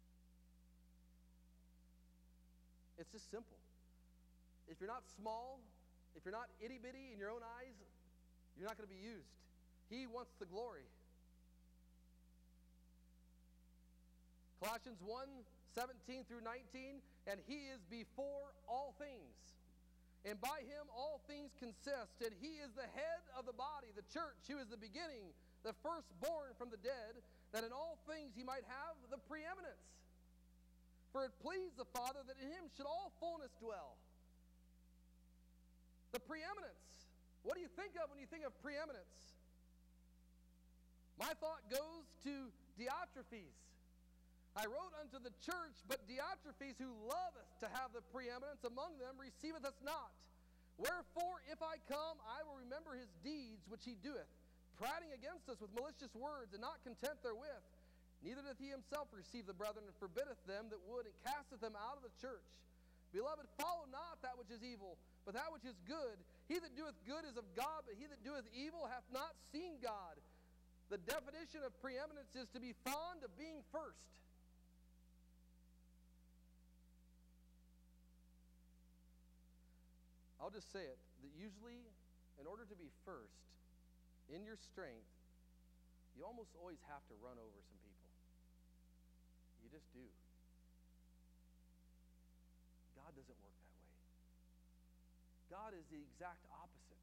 It's just simple. If you're not small, if you're not itty-bitty in your own eyes, you're not going to be used. He wants the glory. Colossians one, seventeen through nineteen, and he is before all things. And by him all things consist, and he is the head of the body, the church, who is the beginning, the firstborn from the dead, that in all things he might have the preeminence. For it pleased the Father that in him should all fullness dwell. The preeminence. What do you think of when you think of preeminence? My thought goes to Diotrephes. I wrote unto the church, but Diotrephes, who loveth to have the preeminence among them, receiveth us not. Wherefore, if I come, I will remember his deeds which he doeth, prating against us with malicious words, and not content therewith. Neither doth he himself receive the brethren, and forbiddeth them that would, and casteth them out of the church. Beloved, follow not that which is evil, but that which is good. He that doeth good is of God, but he that doeth evil hath not seen God. The definition of preeminence is to be fond of being first. I'll just say it, that usually, in order to be first in your strength, you almost always have to run over some people. You just do. God doesn't work that way. God is the exact opposite.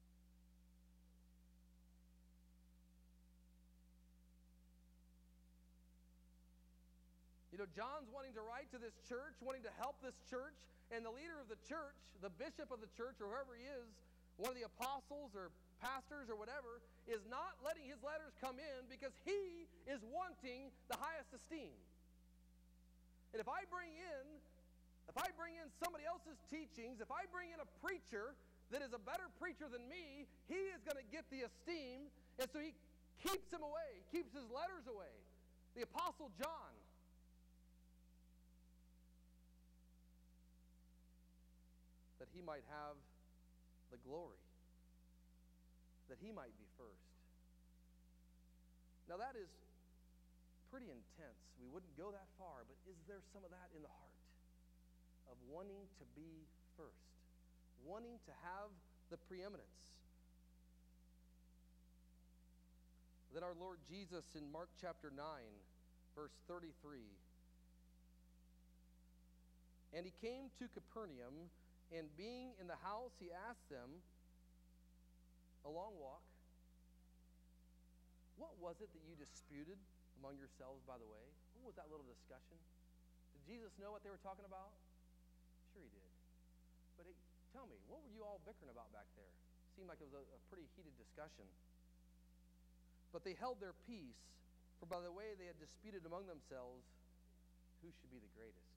You know, John's wanting to write to this church, wanting to help this church, and the leader of the church, the bishop of the church, or whoever he is, one of the apostles or pastors or whatever, is not letting his letters come in because he is wanting the highest esteem. And if I bring in, if I bring in somebody else's teachings, if I bring in a preacher that is a better preacher than me, he is going to get the esteem, and so he keeps him away, keeps his letters away. The Apostle John. That he might have the glory, that he might be first. Now that is pretty intense. We wouldn't go that far, but is there some of that in the heart of wanting to be first, wanting to have the preeminence? Then our Lord Jesus in Mark chapter nine, verse thirty-three, and he came to Capernaum, and being in the house, he asked them a long walk, what was it that you disputed among yourselves by the way? What was that little discussion? Did Jesus know what they were talking about? Sure he did. But hey, tell me, what were you all bickering about back there? seemed like it was a, a pretty heated discussion. But they held their peace, for by the way they had disputed among themselves who should be the greatest.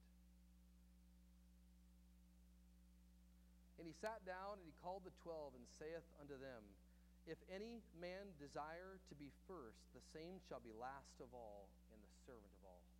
And he sat down, and he called the twelve, and saith unto them, If any man desire to be first, the same shall be last of all, and the servant of all.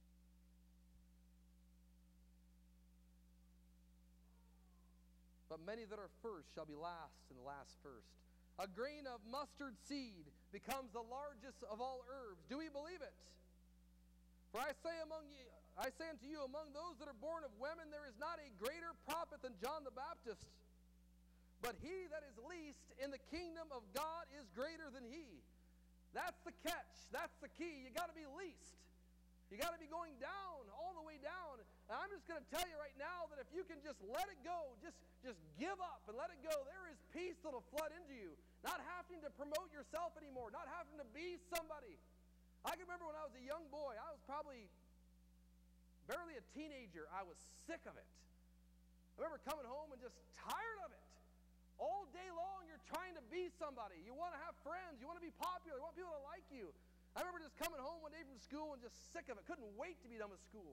But many that are first shall be last, and the last first. A grain of mustard seed becomes the largest of all herbs. Do we believe it? For I say among you, I say unto you, among those that are born of women, there is not a greater prophet than John the Baptist. But he that is least in the kingdom of God is greater than he. That's the catch. That's the key. You got to be least. You got to be going down, all the way down. And I'm just going to tell you right now that if you can just let it go, just, just give up and let it go, there is peace that'll flood into you. Not having to promote yourself anymore. Not having to be somebody. I can remember when I was a young boy, I was probably barely a teenager. I was sick of it. I remember coming home and just tired of it. All day long, you're trying to be somebody. You want to have friends. You want to be popular. You want people to like you. I remember just coming home one day from school and just sick of it. Couldn't wait to be done with school.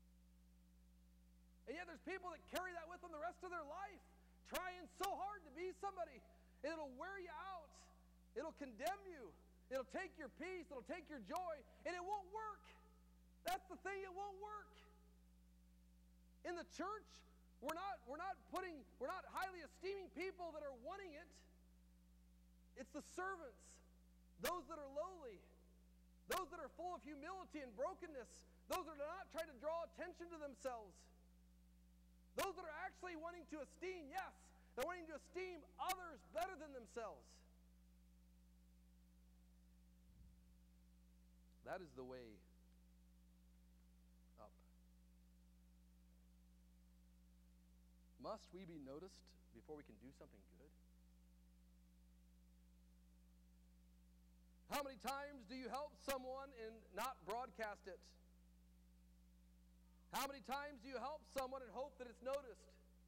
And yet there's people that carry that with them the rest of their life, trying so hard to be somebody. And it'll wear you out. It'll condemn you. It'll take your peace. It'll take your joy. And it won't work. That's the thing. It won't work. In the church, We're not, we're not putting, we're not highly esteeming people that are wanting it. It's the servants, those that are lowly, those that are full of humility and brokenness, those that are not trying to draw attention to themselves, those that are actually wanting to esteem, yes, they're wanting to esteem others better than themselves. That is the way up. Must we be noticed before we can do something good? How many times do you help someone and not broadcast it? How many times do you help someone and hope that it's noticed?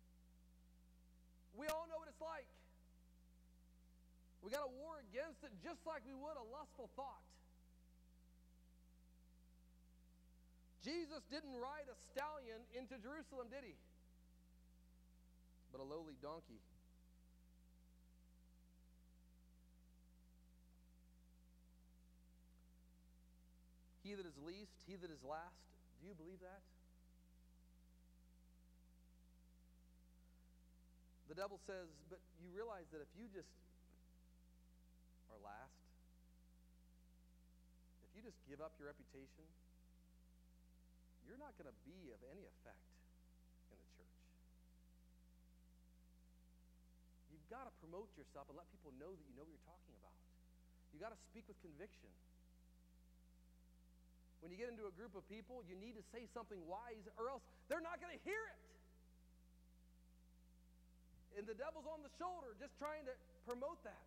We all know what it's like. We got to war against it just like we would a lustful thought. Jesus didn't ride a stallion into Jerusalem, did he? But a lowly donkey. He that is least, he that is last. Do you believe that? The devil says, but you realize that if you just are last, if you just give up your reputation, you're not going to be of any effect in the church. You've got to promote yourself and let people know that you know what you're talking about. You've got to speak with conviction. When you get into a group of people, you need to say something wise, or else they're not going to hear it. And the devil's on the shoulder just trying to promote that.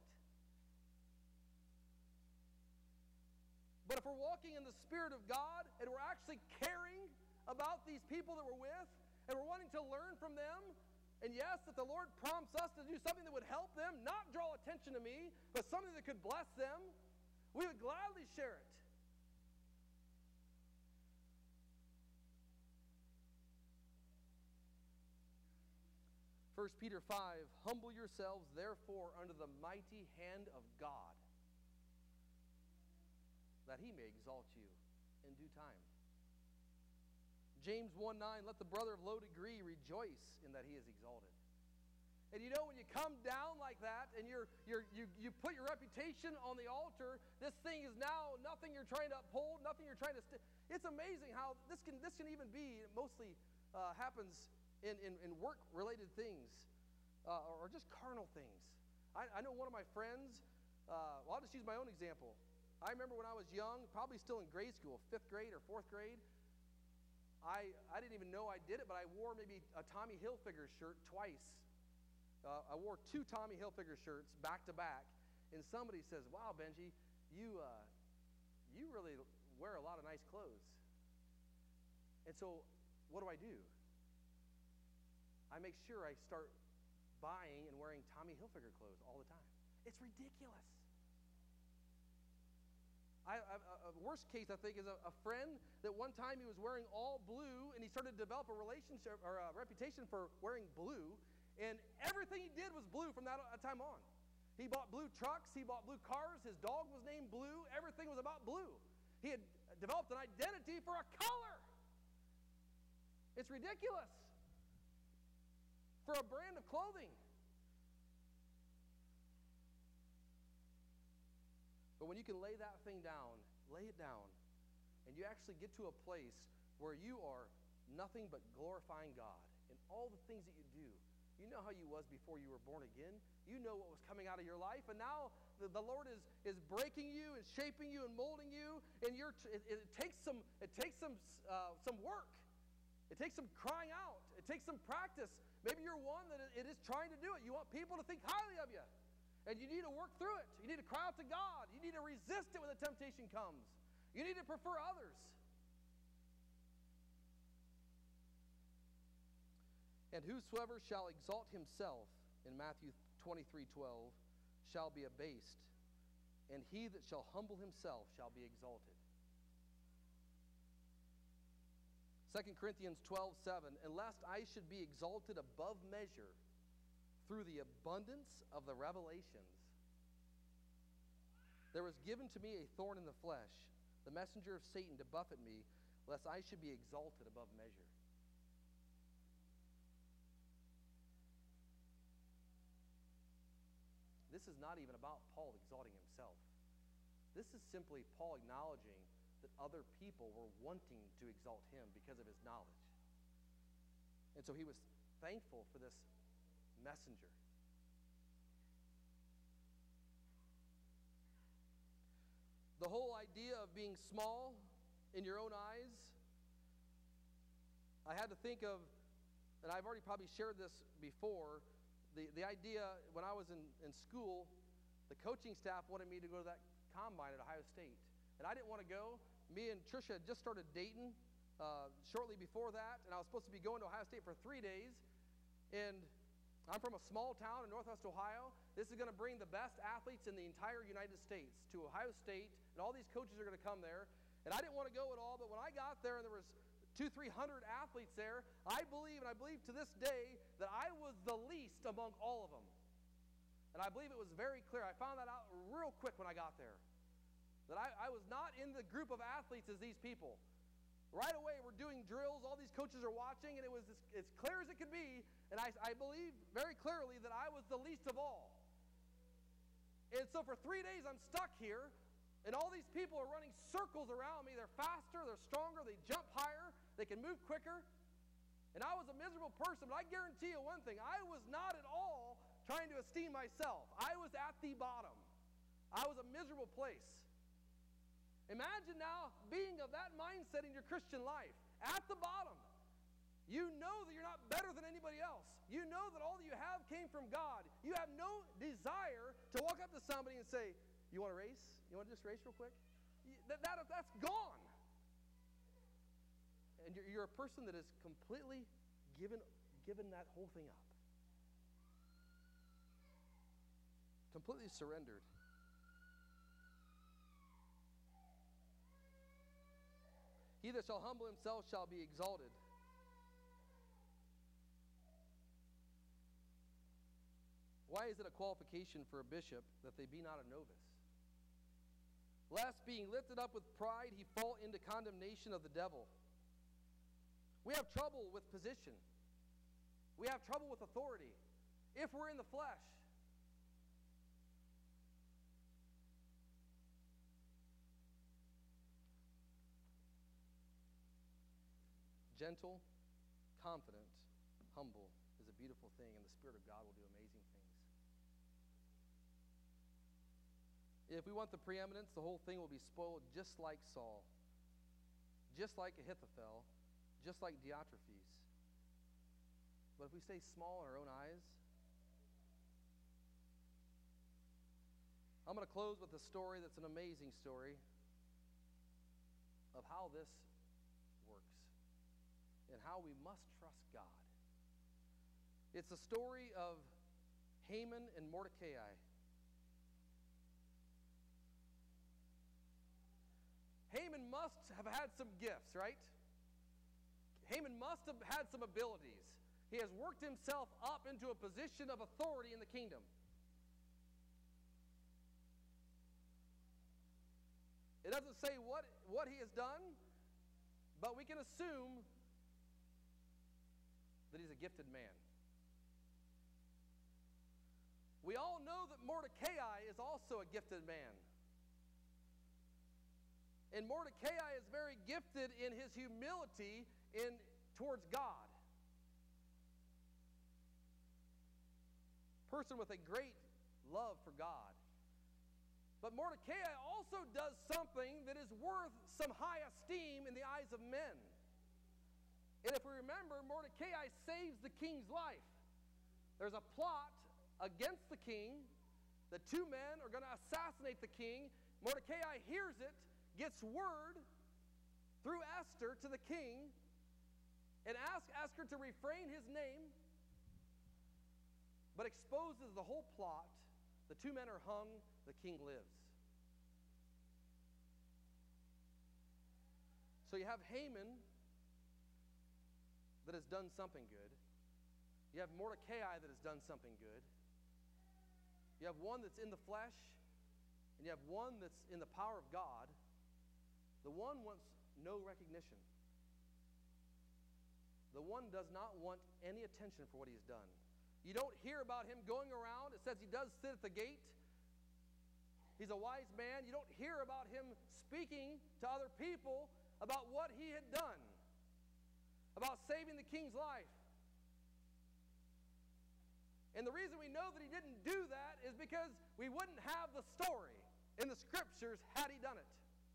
But if we're walking in the Spirit of God and we're actually caring about these people that we're with and we're wanting to learn from them, and yes, if the Lord prompts us to do something that would help them, not draw attention to me, but something that could bless them, we would gladly share it. First Peter five, humble yourselves therefore under the mighty hand of God, that he may exalt you in due time. James one nine, let the brother of low degree rejoice in that he is exalted. And you know, when you come down like that and you're, you're, you, you put your reputation on the altar, this thing is now nothing you're trying to uphold, nothing you're trying to... St- it's amazing how this can, this can even be, it mostly uh, happens in, in, in work-related things uh, or just carnal things. I, I know one of my friends, uh, well, I'll just use my own example. I remember when I was young, probably still in grade school, fifth grade or fourth grade, I, I didn't even know I did it, but I wore maybe a Tommy Hilfiger shirt twice. Uh, I wore two Tommy Hilfiger shirts back to back, and somebody says, wow, Benji, you, uh, you really wear a lot of nice clothes. And so what do I do? I make sure I start buying and wearing Tommy Hilfiger clothes all the time. It's ridiculous. I, I, a worst case, I think, is a, a friend that one time he was wearing all blue, and he started to develop a relationship or a reputation for wearing blue, and everything he did was blue from that time on. He bought blue trucks, he bought blue cars, his dog was named Blue, everything was about blue. He had developed an identity for a color. It's ridiculous. For a brand of clothing. But when you can lay that thing down, lay it down, and you actually get to a place where you are nothing but glorifying God in all the things that you do. You know how you was before you were born again. You know what was coming out of your life, and now the, the Lord is, is breaking you and shaping you and molding you, and you're t- it, it takes some it takes some uh, some work. It takes some crying out. It takes some practice. Maybe you're one that it is trying to do it. You want people to think highly of you. And you need to work through it. You need to cry out to God. You need to resist it when the temptation comes. You need to prefer others. And whosoever shall exalt himself, in Matthew twenty-three twelve, shall be abased, and he that shall humble himself shall be exalted. Second Corinthians twelve seven, and lest I should be exalted above measure through the abundance of the revelations, there was given to me a thorn in the flesh, the messenger of Satan to buffet me, lest I should be exalted above measure. This is not even about Paul exalting himself. This is simply Paul acknowledging that other people were wanting to exalt him because of his knowledge. And so he was thankful for this messenger. The whole idea of being small in your own eyes, I had to think of, and I've already probably shared this before, the, the idea when I was in, in school, the coaching staff wanted me to go to that combine at Ohio State. And I didn't want to go. Me and Trisha had just started dating uh, shortly before that, and I was supposed to be going to Ohio State for three days. And I'm from a small town in Northwest Ohio. This is going to bring the best athletes in the entire United States to Ohio State, and all these coaches are going to come there. And I didn't want to go at all, but when I got there and there was two, three hundred athletes there, I believe, and I believe to this day, that I was the least among all of them. And I believe it was very clear. I found that out real quick when I got there, that I, I was not in the group of athletes as these people. Right away, we're doing drills. All these coaches are watching, and it was as, as clear as it could be. And I, I believe very clearly that I was the least of all. And so for three days, I'm stuck here, and all these people are running circles around me. They're faster, they're stronger, they jump higher, they can move quicker. And I was a miserable person, but I guarantee you one thing. I was not at all trying to esteem myself. I was at the bottom. I was a miserable place. Imagine now being of that mindset in your Christian life, at the bottom. You know that you're not better than anybody else. You know that all that you have came from God. You have no desire to walk up to somebody and say, you want to race? You want to just race real quick? That, that, that's gone. And you're, you're a person that has completely given, given that whole thing up. Completely surrendered. He that shall humble himself shall be exalted. Why is it a qualification for a bishop that they be not a novice? Lest being lifted up with pride, he fall into condemnation of the devil. We have trouble with position. We have trouble with authority if we're in the flesh. Gentle, confident, humble is a beautiful thing, and the Spirit of God will do amazing things. If we want the preeminence, the whole thing will be spoiled just like Saul, just like Ahithophel, just like Diotrephes. But if we stay small in our own eyes, I'm going to close with a story that's an amazing story of how this works and how we must trust God. It's the story of Haman and Mordecai. must have had some gifts, right? Haman must have had some abilities. He has worked himself up into a position of authority in the kingdom. It doesn't say what, what he has done, but we can assume that he's a gifted man. We all know that Mordecai is also a gifted man. And Mordecai is very gifted in his humility in towards God. Person with a great love for God. But Mordecai also does something that is worth some high esteem in the eyes of men. And if we remember, Mordecai saves the king's life. There's a plot against the king. The two men are going to assassinate the king. Mordecai hears it, gets word through Esther to the king, and asks Esther to refrain his name, but exposes the whole plot. The two men are hung, the king lives. So you have Haman that has done something good. You have Mordecai that has done something good. You have one that's in the flesh, and you have one that's in the power of God. The one wants no recognition. The one does not want any attention for what he's done. You don't hear about him going around. It says he does sit at the gate. He's a wise man. You don't hear about him speaking to other people about what he had done, about saving the king's life. And the reason we know that he didn't do that is because we wouldn't have the story in the scriptures had he done it.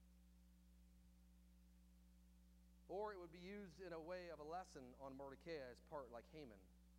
Or it would be used in a way of a lesson on Mordecai's part, like Haman.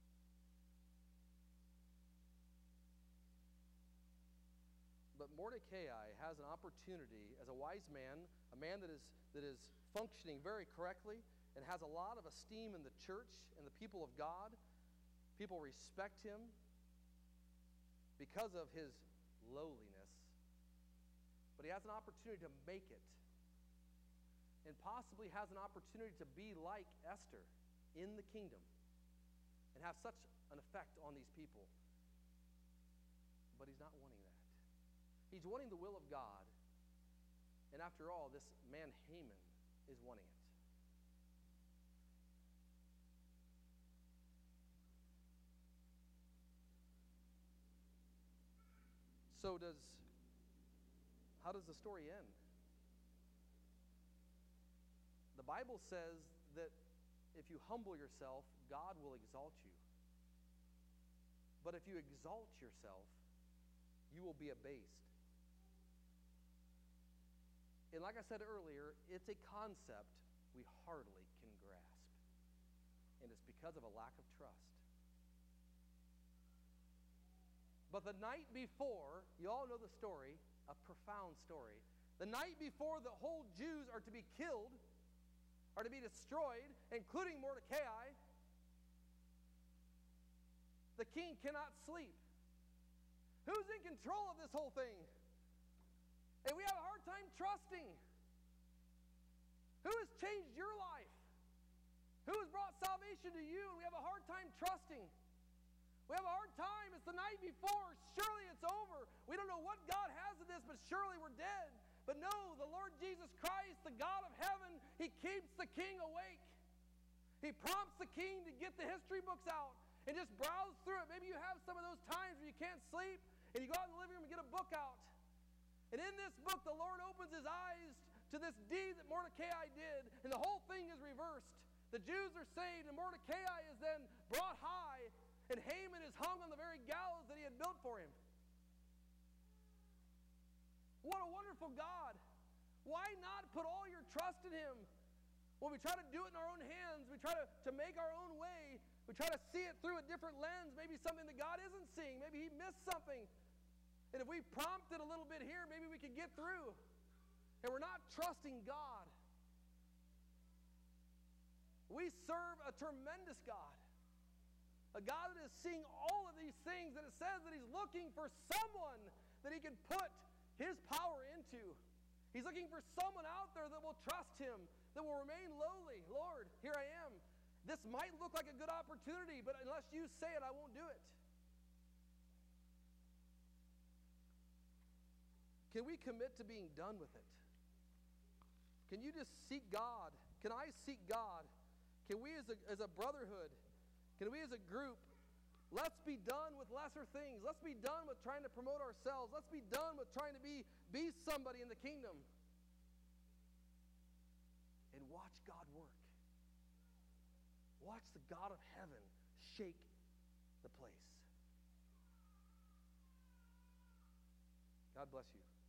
But Mordecai has an opportunity as a wise man, a man that is, that is functioning very correctly and has a lot of esteem in the church and the people of God. People respect him because of his lowliness. But he has an opportunity to make it. And possibly has an opportunity to be like Esther in the kingdom and have such an effect on these people. But he's not wanting that. He's wanting the will of God. And after all, this man Haman is wanting it. So does, how does the story end? The Bible says that if you humble yourself, God will exalt you. But if you exalt yourself, you will be abased. And like I said earlier, it's a concept we hardly can grasp. And it's because of a lack of trust. But the night before, you all know the story, a profound story. The night before the whole Jews are to be killed, are to be destroyed, including Mordecai, the king cannot sleep. Who's in control of this whole thing? And we have a hard time trusting. Who has changed your life? Who has brought salvation to you? And we have a hard time trusting. We have a hard time. It's the night before. Surely it's over. We don't know what God has in this, but surely we're dead. But no, the Lord Jesus Christ, the God of heaven, he keeps the king awake. He prompts the king to get the history books out and just browse through it. Maybe you have some of those times where you can't sleep and you go out in the living room and get a book out. And in this book, the Lord opens his eyes to this deed that Mordecai did, and the whole thing is reversed. The Jews are saved, and Mordecai is then brought high, and Haman is hung on the very gallows that he had built for him. What a wonderful God. Why not put all your trust in him? When we try to do it in our own hands, we try to, to make our own way, we try to see it through a different lens, maybe something that God isn't seeing, maybe he missed something. And if we prompted a little bit here, maybe we could get through. And we're not trusting God. We serve a tremendous God. A God that is seeing all of these things, and it says that he's looking for someone that he can put his power into. He's looking for someone out there that will trust him, that will remain lowly. Lord, here I am. This might look like a good opportunity, but unless you say it, I won't do it. Can we commit to being done with it? Can you just seek God? Can I seek God? Can we as a, as a brotherhood, can we as a group, let's be done with lesser things. Let's be done with trying to promote ourselves. Let's be done with trying to be, be somebody in the kingdom. And watch God work. Watch the God of heaven shake the place. God bless you.